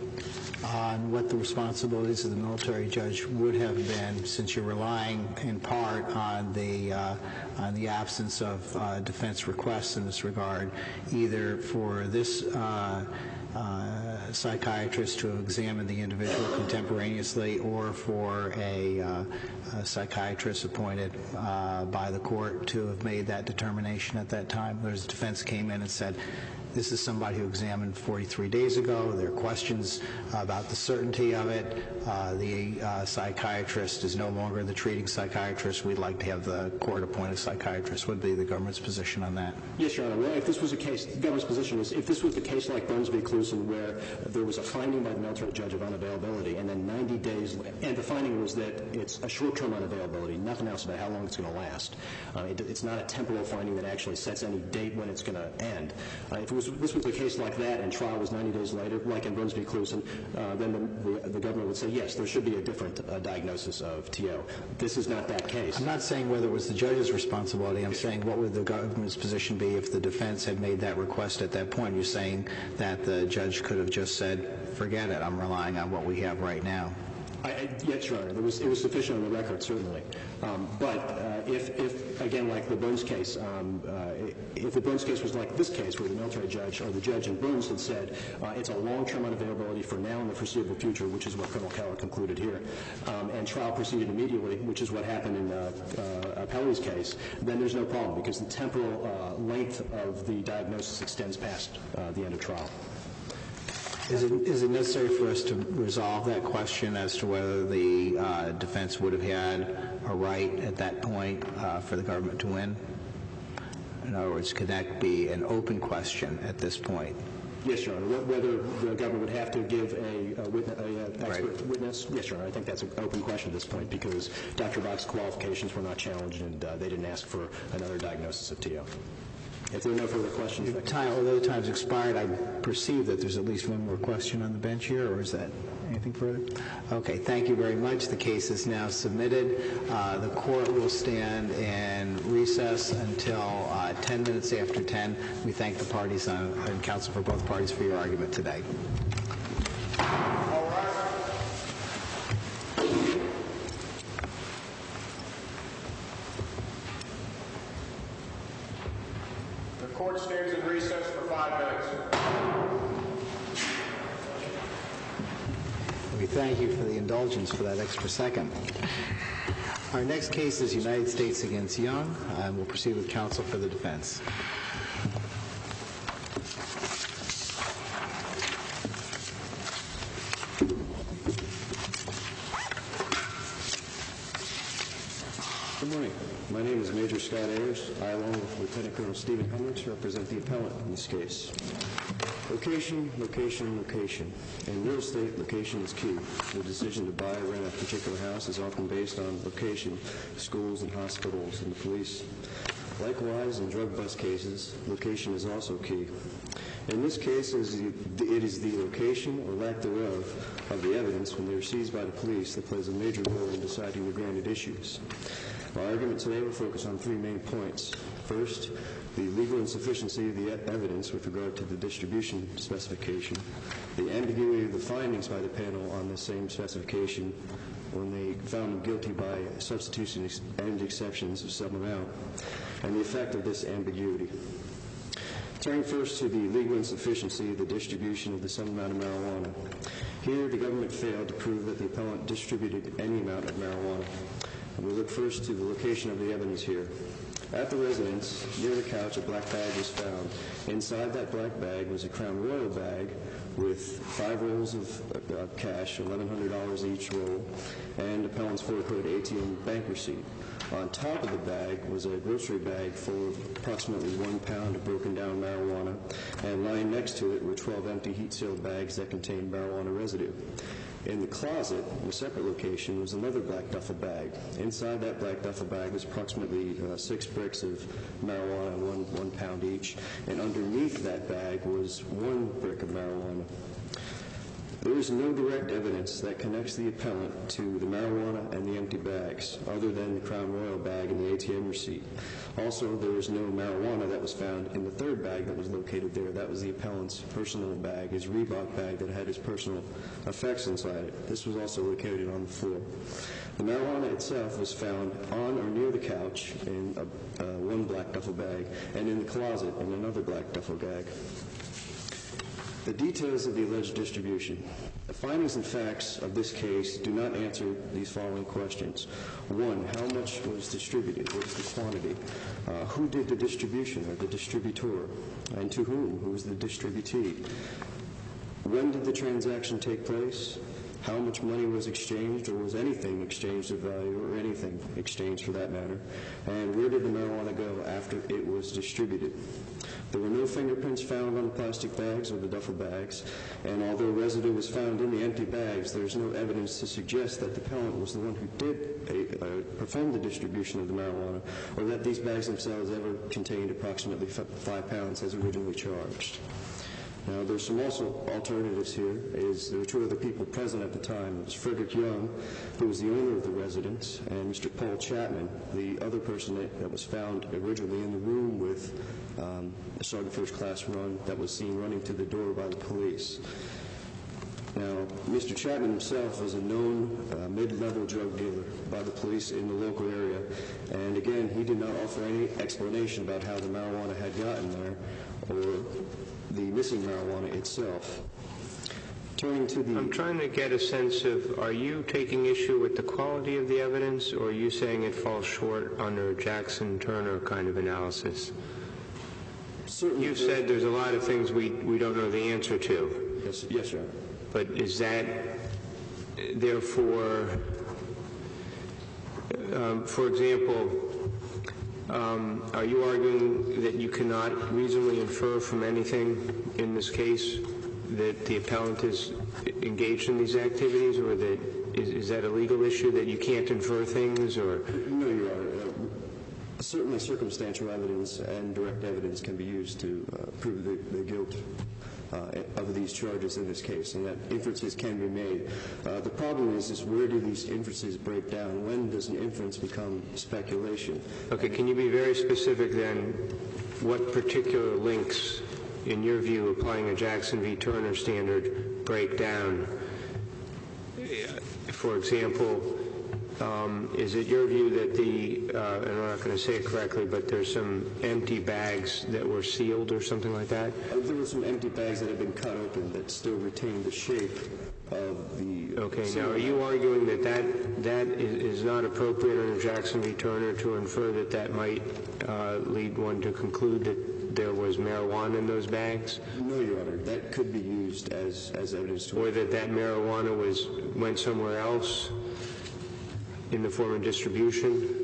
on what the responsibilities of the military judge would have been, since you're relying in part on the uh, on the absence of uh, defense requests in this regard, either for this uh, uh, psychiatrist to examine the individual contemporaneously, or for a, uh, a psychiatrist appointed uh, by the court to have made that determination at that time? Whereas defense came in and said, this is somebody who examined forty-three days ago. There are questions about the certainty of it. Uh, the uh, psychiatrist is no longer the treating psychiatrist. We'd like to have the court-appointed psychiatrist. What would be the government's position on that? Yes, Your Honor. Well, if this was a case, the government's position is, if this was the case like Burns v. Cluson, where there was a finding by the military judge of unavailability, and then ninety days, and the finding was that it's a short-term unavailability, nothing else about how long it's going to last. Uh, it, it's not a temporal finding that actually sets any date when it's going to end. Uh, if it was this was a case like that and trial was ninety days later, like in Burns v. Cluson, uh, then the, the, the government would say, yes, there should be a different uh, diagnosis of T O. This is not that case. I'm not saying whether it was the judge's responsibility. I'm saying what would the government's position be if the defense had made that request at that point? You're saying that the judge could have just said, forget it, I'm relying on what we have right now. I, I, yes, Your Honor. There was, it was sufficient on the record, certainly. Um, but uh, if, if, again, like the Burns case, um, uh, if the Burns case was like this case, where the military judge or the judge in Burns had said uh, it's a long-term unavailability for now and the foreseeable future, which is what Colonel Keller concluded here, um, and trial proceeded immediately, which is what happened in uh, uh, Appellee's case, then there's no problem because the temporal uh, length of the diagnosis extends past uh, the end of trial. Is it, is it necessary for us to resolve that question as to whether the uh, defense would have had a right at that point uh, for the government to win? In other words, could that be an open question at this point? Yes, Your Honor. Whether the government would have to give a, a, witness, a, a expert right. witness, yes, Your Honor. I think that's an open question at this point because Doctor Bach's qualifications were not challenged and uh, they didn't ask for another diagnosis of T O. If there are no further questions... Your time, although the time's expired, I perceive that there's at least one more question on the bench here, or is that anything further? Okay, thank you very much. The case is now submitted. Uh, the court will stand in recess until uh, ten minutes after ten. We thank the parties on, and counsel for both parties for your argument today. All right. The court stands in recess for five minutes. We thank you for the indulgence for that extra second. Our next case is United States against Young, and we'll proceed with counsel for the defense. morning. My name is Major Scott Ayers. I, along with Lieutenant Colonel Stephen Hendricks, represent the appellant in this case. Location, location, location. In real estate, location is key. The decision to buy or rent a particular house is often based on location, schools and hospitals and the police. Likewise, in drug bust cases, location is also key. In this case, it is the location or lack thereof of the evidence when they are seized by the police that plays a major role in deciding the granted issues. My argument today will focus on three main points. First, the legal insufficiency of the evidence with regard to the distribution specification, the ambiguity of the findings by the panel on the same specification when they found him guilty by substitution and exceptions of some amount, and the effect of this ambiguity. Turning first to the legal insufficiency of the distribution of the same amount of marijuana. Here, the government failed to prove that the appellant distributed any amount of marijuana. And we look first to the location of the evidence here. At the residence, near the couch, a black bag was found. Inside that black bag was a Crown Royal bag with five rolls of uh, cash, eleven hundred dollars each roll, and appellant's four-code A T M bank receipt. On top of the bag was a grocery bag full of approximately one pound of broken down marijuana, and lying next to it were twelve empty heat-sealed bags that contained marijuana residue. In the closet, in a separate location, was another black duffel bag. Inside that black duffel bag was approximately uh, six bricks of marijuana, one, one pound each, and underneath that bag was one brick of marijuana. There is no direct evidence that connects the appellant to the marijuana and the empty bags, other than the Crown Royal bag and the A T M receipt. Also, there is no marijuana that was found in the third bag that was located there. That was the appellant's personal bag, his Reebok bag that had his personal effects inside it. This was also located on the floor. The marijuana itself was found on or near the couch in a, uh, one black duffel bag, and in the closet in another black duffel bag. The details of the alleged distribution. The findings and facts of this case do not answer these following questions. One, how much was distributed? What is the quantity? Uh, who did the distribution or the distributor? And to whom? Who was the distributee? When did the transaction take place? How much money was exchanged, or was anything exchanged of value, or anything exchanged for that matter? And where did the marijuana go after it was distributed? There were no fingerprints found on the plastic bags or the duffel bags, and although residue was found in the empty bags, there is no evidence to suggest that the appellant was the one who did uh, perform the distribution of the marijuana, or that these bags themselves ever contained approximately five pounds as originally charged. Now, there's some also alternatives here. Is there were two other people present at the time. It was Frederick Young, who was the owner of the residence, and Mister Paul Chapman, the other person that, that was found originally in the room with um, a Sergeant First Class Run that was seen running to the door by the police. Now, Mister Chapman himself was a known uh, mid-level drug dealer by the police in the local area, and again, he did not offer any explanation about how the marijuana had gotten there or the missing marijuana itself. Turning to the... I'm trying to get a sense of, are you taking issue with the quality of the evidence, or are you saying it falls short under Jackson-Turner kind of analysis? Certainly. You said there's a lot of things we, we don't know the answer to. Yes, yes, sir. But is that, therefore, um, for example, um, are you arguing that you cannot reasonably infer from anything in this case that the appellant is engaged in these activities, or that is, is that a legal issue that you can't infer things, or? No, Your Honor. Uh, certainly circumstantial evidence and direct evidence can be used to uh, prove the, the guilt Uh, of these charges in this case, and that inferences can be made. Uh, the problem is, is where do these inferences break down? When does an inference become speculation? Okay, can you be very specific then? What particular links, in your view, applying a Jackson v. Turner standard, break down? For example, Um, is it your view that the, uh, and I'm not going to say it correctly, but there's some empty bags that were sealed or something like that? Uh, there were some empty bags that have been cut open that still retain the shape of the... Okay, now are you arguing that that, that is, is not appropriate under Jackson v. Turner to infer that that might uh, lead one to conclude that there was marijuana in those bags? No, Your Honor. That could be used as, as evidence to... Or that that marijuana was went somewhere else in the form of distribution?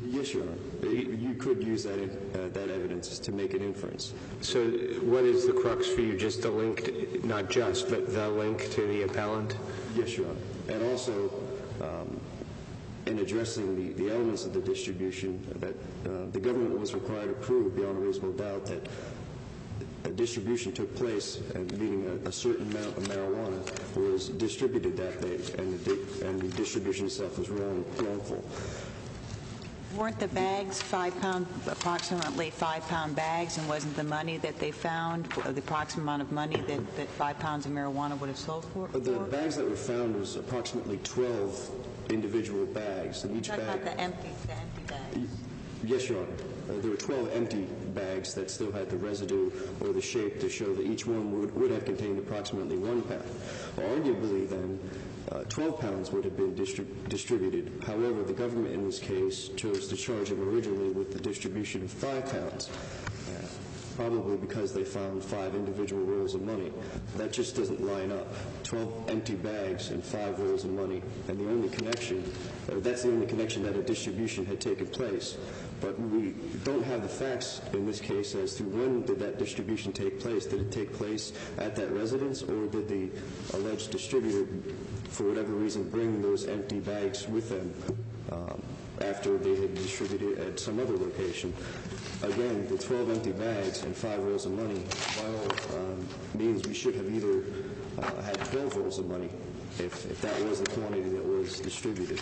Yes, Your Honor. You could use that uh, that evidence to make an inference. So what is the crux for you? Just the link, to, not just, but the link to the appellant? Yes, Your Honor. And also, um, in addressing the, the elements of the distribution, that uh, the government was required to prove beyond a reasonable doubt that a distribution took place, and meaning a, a certain amount of marijuana was distributed that day, and the, and the distribution itself was wrong, wrongful. Weren't the bags five-pound, approximately five-pound bags, and wasn't the money that they found, the approximate amount of money that, that five pounds of marijuana would have sold for? The bags that were found was approximately twelve individual bags, and each Talk bag... about the empty, the empty bags. Yes, Your Honor. Uh, there were twelve empty bags that still had the residue or the shape to show that each one would, would have contained approximately one pound. Arguably, then, uh, twelve pounds would have been distri- distributed. However, the government in this case chose to charge him originally with the distribution of five pounds, uh, probably because they found five individual rolls of money. That just doesn't line up. twelve empty bags and five rolls of money, and the only connection, uh, that's the only connection that a distribution had taken place. But we don't have the facts in this case as to when did that distribution take place. Did it take place at that residence, or did the alleged distributor, for whatever reason, bring those empty bags with them um, after they had distributed at some other location? Again, the twelve empty bags and five rolls of money, while um, means we should have either uh, had twelve rolls of money if, if that was the quantity that was distributed.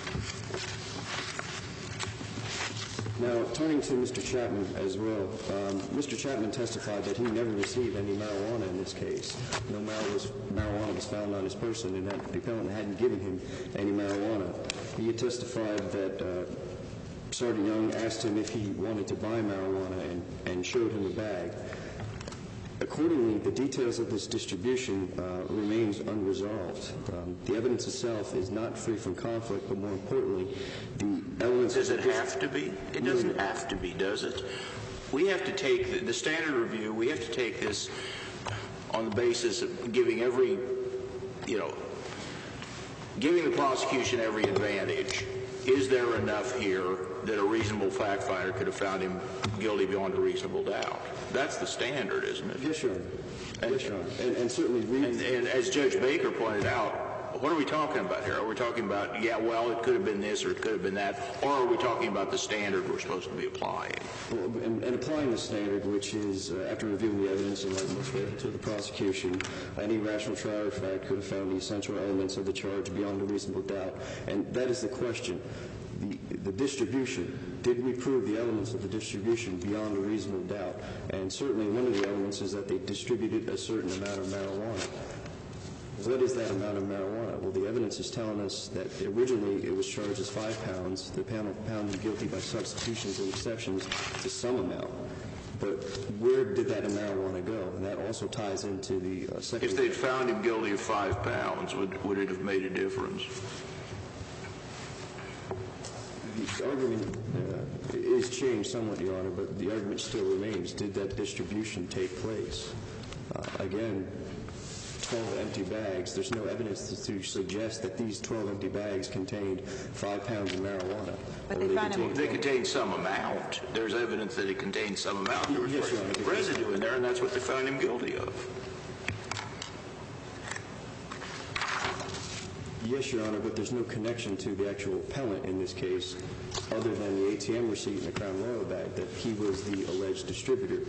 Now, turning to Mister Chapman as well, um, Mister Chapman testified that he never received any marijuana in this case. No marijuana was, marijuana was found on his person, and that the appellant hadn't given him any marijuana. He had testified that uh, Sergeant Young asked him if he wanted to buy marijuana and, and showed him a bag. Accordingly, the details of this distribution uh, remains unresolved. Um, the evidence itself is not free from conflict, but more importantly, the elements... Does it have to be? It doesn't have to be, does it? We have to take the, the standard review, we have to take this on the basis of giving every, you know, giving the prosecution every advantage. Is there enough here that a reasonable fact finder could have found him guilty beyond a reasonable doubt? That's the standard, isn't it? Yes, Your Honor. And, yes, Your Honor. And, and certainly... And, and as Judge Baker pointed out, what are we talking about here? Are we talking about, yeah, well, it could have been this or it could have been that, or are we talking about the standard we're supposed to be applying? Well, and, and applying the standard, which is, uh, after reviewing the evidence and letting most favorable to the prosecution, any rational trier of fact could have found the essential elements of the charge beyond a reasonable doubt. And that is the question. The, the distribution, did we prove the elements of the distribution beyond a reasonable doubt? And certainly one of the elements is that they distributed a certain amount of marijuana. What is that amount of marijuana? Well, the evidence is telling us that originally it was charged as five pounds. The panel found him guilty by substitutions and exceptions to some amount. But where did that marijuana go? And that also ties into the uh, second... If they'd found him guilty of five pounds, would, would it have made a difference? The argument uh, is changed somewhat, Your Honor, but the argument still remains. Did that distribution take place? Uh, again, twelve empty bags. There's no evidence to, to suggest that these twelve empty bags contained five pounds of marijuana. But they, they found him. They contained some amount. There's evidence that it contained some amount. There was yes, Your Honor. residue in there, and that's what they found him guilty of. Yes, Your Honor, but there's no connection to the actual appellant in this case, other than the A T M receipt in the Crown Royal bag, that he was the alleged distributor.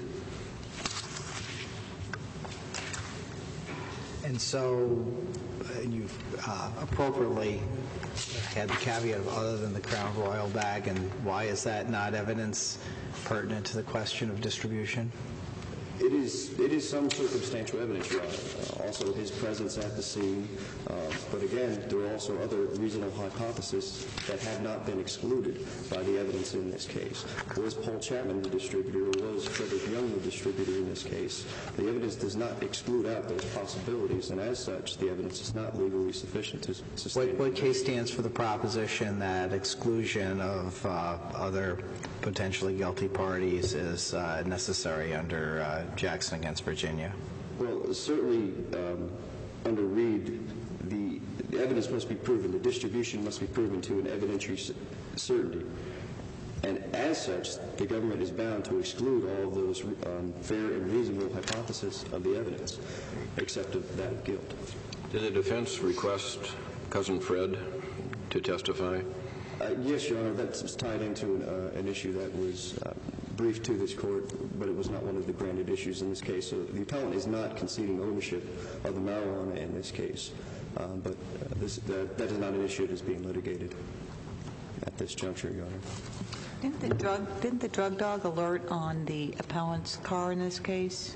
And so uh, you've uh, appropriately had the caveat of other than the Crown Royal bag, and why is that not evidence pertinent to the question of distribution? It is, it is some circumstantial evidence, Your Honor. Uh, also, his presence at the scene. Uh, but again, there are also other reasonable hypotheses that have not been excluded by the evidence in this case. Was Paul Chapman the distributor, or was Frederick Young the distributor in this case? The evidence does not exclude out those possibilities, and as such, the evidence is not legally sufficient to sustain. What, what case stands for the proposition that exclusion of uh, other potentially guilty parties is uh, necessary under uh, Jackson against Virginia? Well, certainly um, under Reed, the, the evidence must be proven. The distribution must be proven to an evidentiary certainty. And as such, the government is bound to exclude all of those um, fair and reasonable hypotheses of the evidence, except of that of guilt. Did the defense request Cousin Fred to testify? Uh, yes, Your Honor, that's tied into an, uh, an issue that was uh, briefed to this court, but it was not one of the granted issues in this case. So the appellant is not conceding ownership of the marijuana in this case, um, but uh, this, that, that is not an issue that is being litigated at this juncture, Your Honor. Didn't the drug didn't the drug dog alert on the appellant's car in this case?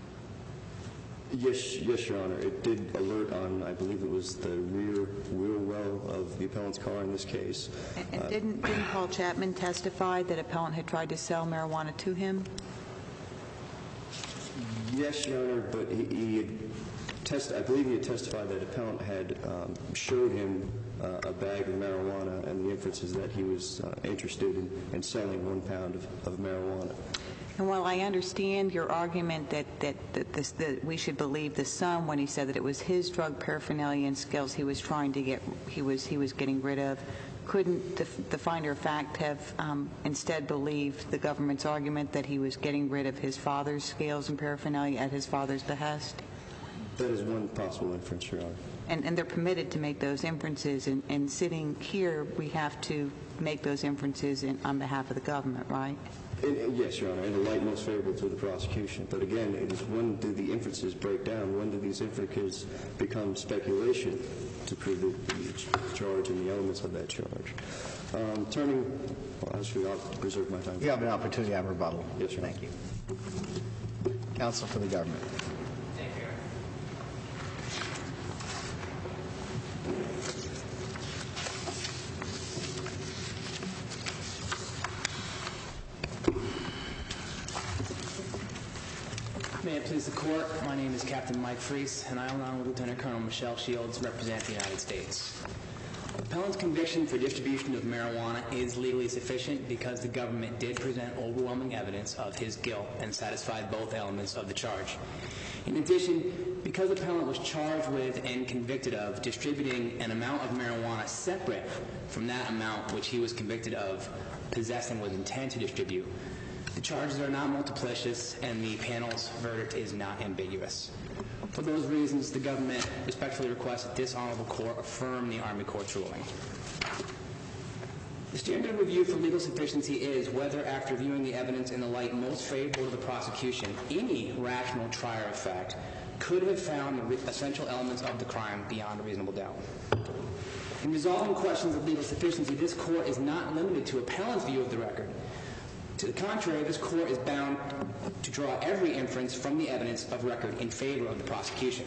Yes, yes, Your Honor. It did alert on, I believe it was the rear wheel well of the appellant's car in this case. And, and uh, didn't, didn't Paul Chapman testify that appellant had tried to sell marijuana to him? Yes, Your Honor, but he, he had test, I believe he had testified that appellant had um, showed him uh, a bag of marijuana, and the inference is that he was uh, interested in, in selling one pound of, of marijuana. And while I understand your argument that that that, this, that we should believe the son when he said that it was his drug paraphernalia and skills he was trying to get, he was he was getting rid of, couldn't the, the finder of fact have um, instead believed the government's argument that he was getting rid of his father's scales and paraphernalia at his father's behest? That is one possible inference, Your Honor. And, and they're permitted to make those inferences, and, and sitting here, we have to make those inferences in, on behalf of the government, right? In, yes, Your Honor, in the light most favorable to the prosecution. But again, it is when do the inferences break down? When do these inferences become speculation to prove the, the charge and the elements of that charge? Um, turning, well, actually, I'll preserve my time. You have an opportunity to have rebuttal. Yes, Your Honor. Thank you. Counsel for the government. Thank you, Your Honor. May it please the Court, my name is Captain Mike Freese, and I, along with Lieutenant Colonel Michelle Shields, represent the United States. Appellant's conviction for distribution of marijuana is legally sufficient because the government did present overwhelming evidence of his guilt and satisfied both elements of the charge. In addition, because the appellant was charged with and convicted of distributing an amount of marijuana separate from that amount which he was convicted of possessing with intent to distribute, the charges are not multiplicious and the panel's verdict is not ambiguous. For those reasons, the government respectfully requests that this honorable court affirm the Army Court's ruling. The standard review for legal sufficiency is whether, after viewing the evidence in the light most favorable to the prosecution, any rational trier of fact could have found the essential elements of the crime beyond a reasonable doubt. In resolving questions of legal sufficiency, this court is not limited to appellant's view of the record. To the contrary, this court is bound to draw every inference from the evidence of record in favor of the prosecution.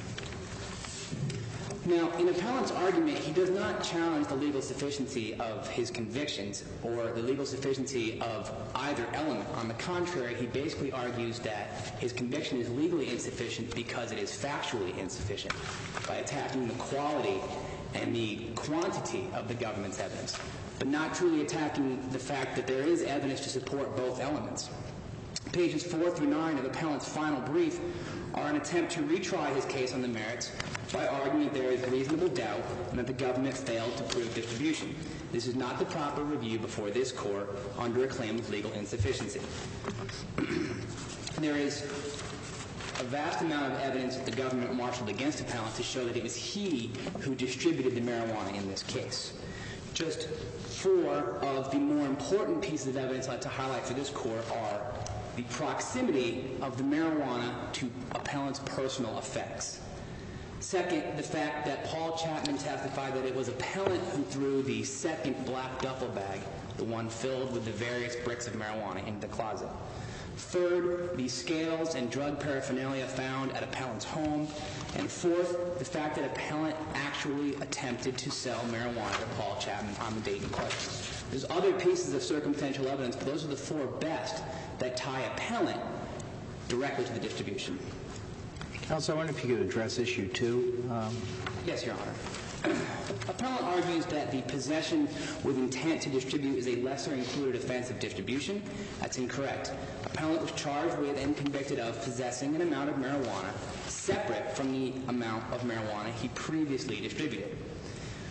Now, in appellant's argument, he does not challenge the legal sufficiency of his convictions or the legal sufficiency of either element. On the contrary, he basically argues that his conviction is legally insufficient because it is factually insufficient by attacking the quality and the quantity of the government's evidence, but not truly attacking the fact that there is evidence to support both elements. Pages four through nine of the appellant's final brief are an attempt to retry his case on the merits by arguing that there is reasonable doubt and that the government failed to prove distribution. This is not the proper review before this court under a claim of legal insufficiency. There is a vast amount of evidence that the government marshaled against appellant to show that it was he who distributed the marijuana in this case. Just four of the more important pieces of evidence I'd like to highlight for this court are the proximity of the marijuana to appellant's personal effects. Second, the fact that Paul Chapman testified that it was appellant who threw the second black duffel bag, the one filled with the various bricks of marijuana, into the closet. Third, the scales and drug paraphernalia found at appellant's home. And fourth, the fact that appellant actually attempted to sell marijuana to Paul Chapman on the date in question. There's other pieces of circumstantial evidence, but those are the four best that tie appellant directly to the distribution. Counsel, I wonder if you could address issue two. Um, yes, Your Honor. Appellant argues that the possession with intent to distribute is a lesser included offense of distribution. That's incorrect. Appellant was charged with and convicted of possessing an amount of marijuana separate from the amount of marijuana he previously distributed.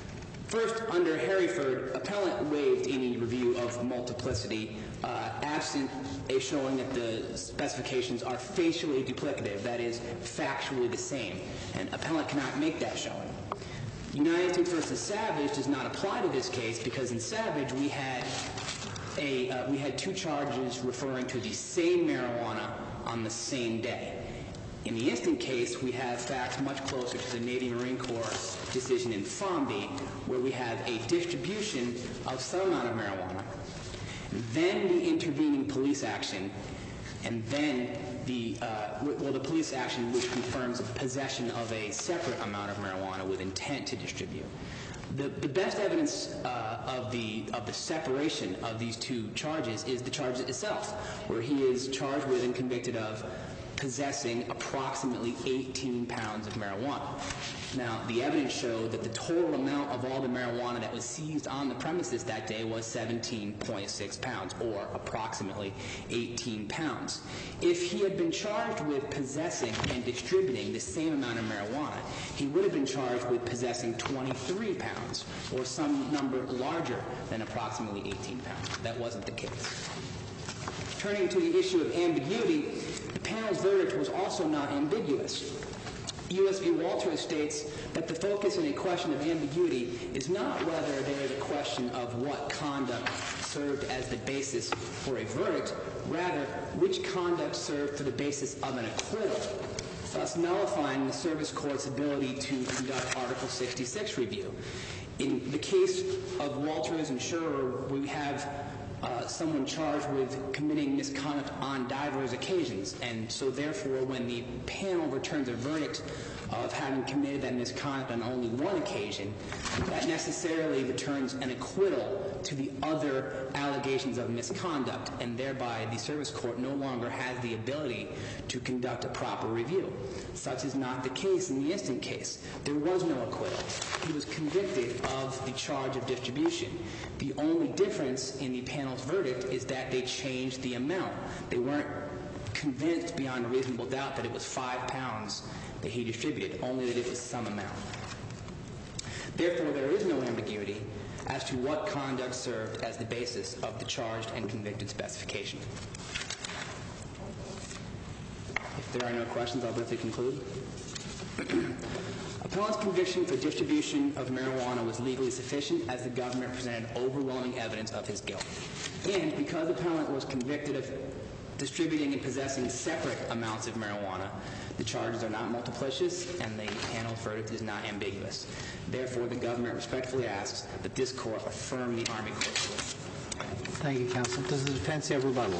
First, under Harryford, appellant waived any review of multiplicity, uh, absent a showing that the specifications are facially duplicative, that is, factually the same, and appellant cannot make that showing. United States versus Savage does not apply to this case because in Savage we had a uh, we had two charges referring to the same marijuana on the same day. In the instant case, we have facts much closer to the Navy Marine Corps decision in Fomby, where we have a distribution of some amount of marijuana, then the intervening police action, and then the uh, well, the police action which confirms possession of a separate amount of marijuana with intent to distribute. The, the best evidence uh, of the of the separation of these two charges is the charge itself, where he is charged with and convicted of possessing approximately eighteen pounds of marijuana. Now, the evidence showed that the total amount of all the marijuana that was seized on the premises that day was seventeen point six pounds, or approximately eighteen pounds. If he had been charged with possessing and distributing the same amount of marijuana, he would have been charged with possessing twenty-three pounds, or some number larger than approximately eighteen pounds. That wasn't the case. Turning to the issue of ambiguity, the panel's verdict was also not ambiguous. U S v. Walters states that the focus in a question of ambiguity is not whether there is a question of what conduct served as the basis for a verdict, rather, which conduct served for the basis of an acquittal, thus nullifying the service court's ability to conduct Article sixty-six review. In the case of Walters and Schurer, we have Uh, someone charged with committing misconduct on diverse occasions, and so therefore when the panel returns a verdict of having committed that misconduct on only one occasion, that necessarily returns an acquittal to the other allegations of misconduct, and thereby the service court no longer has the ability to conduct a proper review. Such is not the case in the instant case. There was no acquittal. He was convicted of the charge of distribution. The only difference in the panel's verdict is that they changed the amount. They weren't convinced beyond a reasonable doubt that it was five pounds that he distributed, only that it was some amount. Therefore, there is no ambiguity as to what conduct served as the basis of the charged and convicted specification. If there are no questions, I'll briefly conclude. Appellant's conviction for distribution of marijuana was legally sufficient as the government presented overwhelming evidence of his guilt. And because the appellant was convicted of distributing and possessing separate amounts of marijuana, the charges are not multiplicious and the panel's verdict is not ambiguous. Therefore, the government respectfully asks that this court affirm the Army Court's ruling. Thank you, counsel. Does the defense have rebuttal?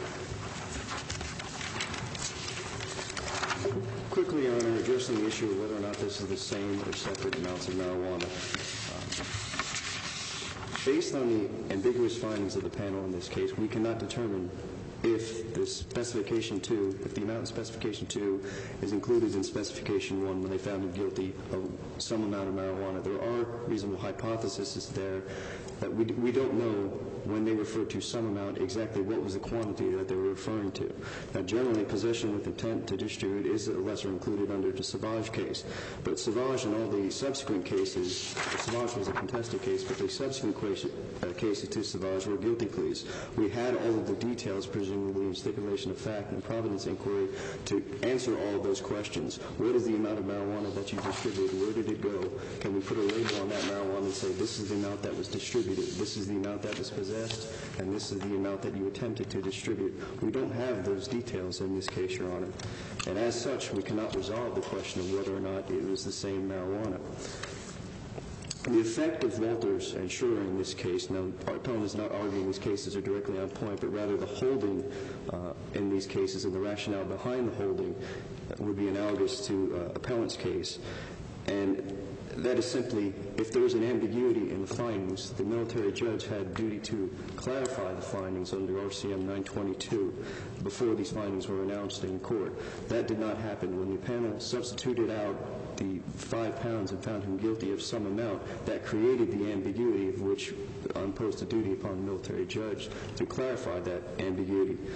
Quickly, Your Honor, addressing the issue of whether or not this is the same or separate amounts of marijuana. Um, based on the ambiguous findings of the panel in this case, we cannot determine if the specification two, if the amount in specification two is included in specification one when they found him guilty of some amount of marijuana. There are reasonable hypotheses there that we, we don't know when they refer to some amount exactly what was the quantity that they were referring to. Now, generally, possession with intent to distribute is a lesser included under the Savage case. But Savage and all the subsequent cases, Savage was a contested case, but the subsequent case, uh, cases to Savage were guilty pleas. We had all of the details, presumably in stipulation of fact and providence inquiry, to answer all of those questions. What is the amount of marijuana that you distributed? Where did it go? Can we put a label on that marijuana and say this is the amount that was distributed, this is the amount that was possessed, and this is the amount that you attempted to distribute? We don't have those details in this case, Your Honor. And as such, we cannot resolve the question of whether or not it was the same marijuana. The effect of Walters and Schurer in this case, now our opponent is not arguing these cases are directly on point, but rather the holding uh, in these cases and the rationale behind the holding would be analogous to uh, appellant's case. And that is simply, if there was an ambiguity in the findings, the military judge had a duty to clarify the findings under R C M nine twenty-two before these findings were announced in court. That did not happen. When the panel substituted out the five pounds and found him guilty of some amount, that created the ambiguity of which imposed a duty upon the military judge to clarify that ambiguity.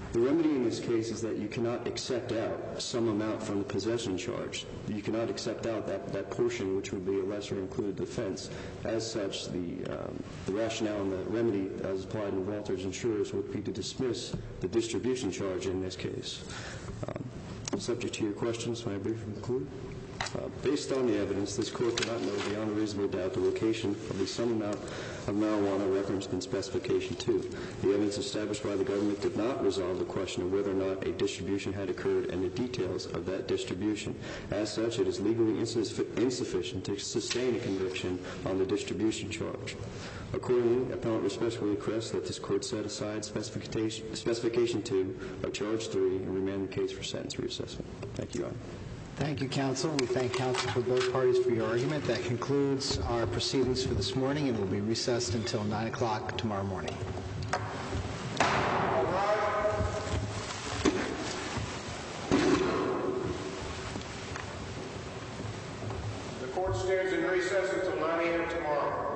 The remedy in this case is that you cannot accept out some amount from the possession charge. You cannot accept out that, that portion, which would be a lesser included offense. As such, the, um, the rationale and the remedy as applied in Walters Insurers would be to dismiss the distribution charge in this case. Um, subject to your questions, may I briefly conclude? Uh, based on the evidence, this court cannot know beyond a reasonable doubt the location of the some amount of marijuana referenced in Specification two. The evidence established by the government did not resolve the question of whether or not a distribution had occurred and the details of that distribution. As such, it is legally insuff- insufficient to sustain a conviction on the distribution charge. Accordingly, appellant respectfully requests that this court set aside Specification, specification two of Charge three and remand the case for sentence reassessment. Thank you, Your Honor. Thank you, counsel. We thank counsel for both parties for your argument. That concludes our proceedings for this morning, and will be recessed until nine o'clock tomorrow morning. All rise. The court stands in recess until nine a m tomorrow.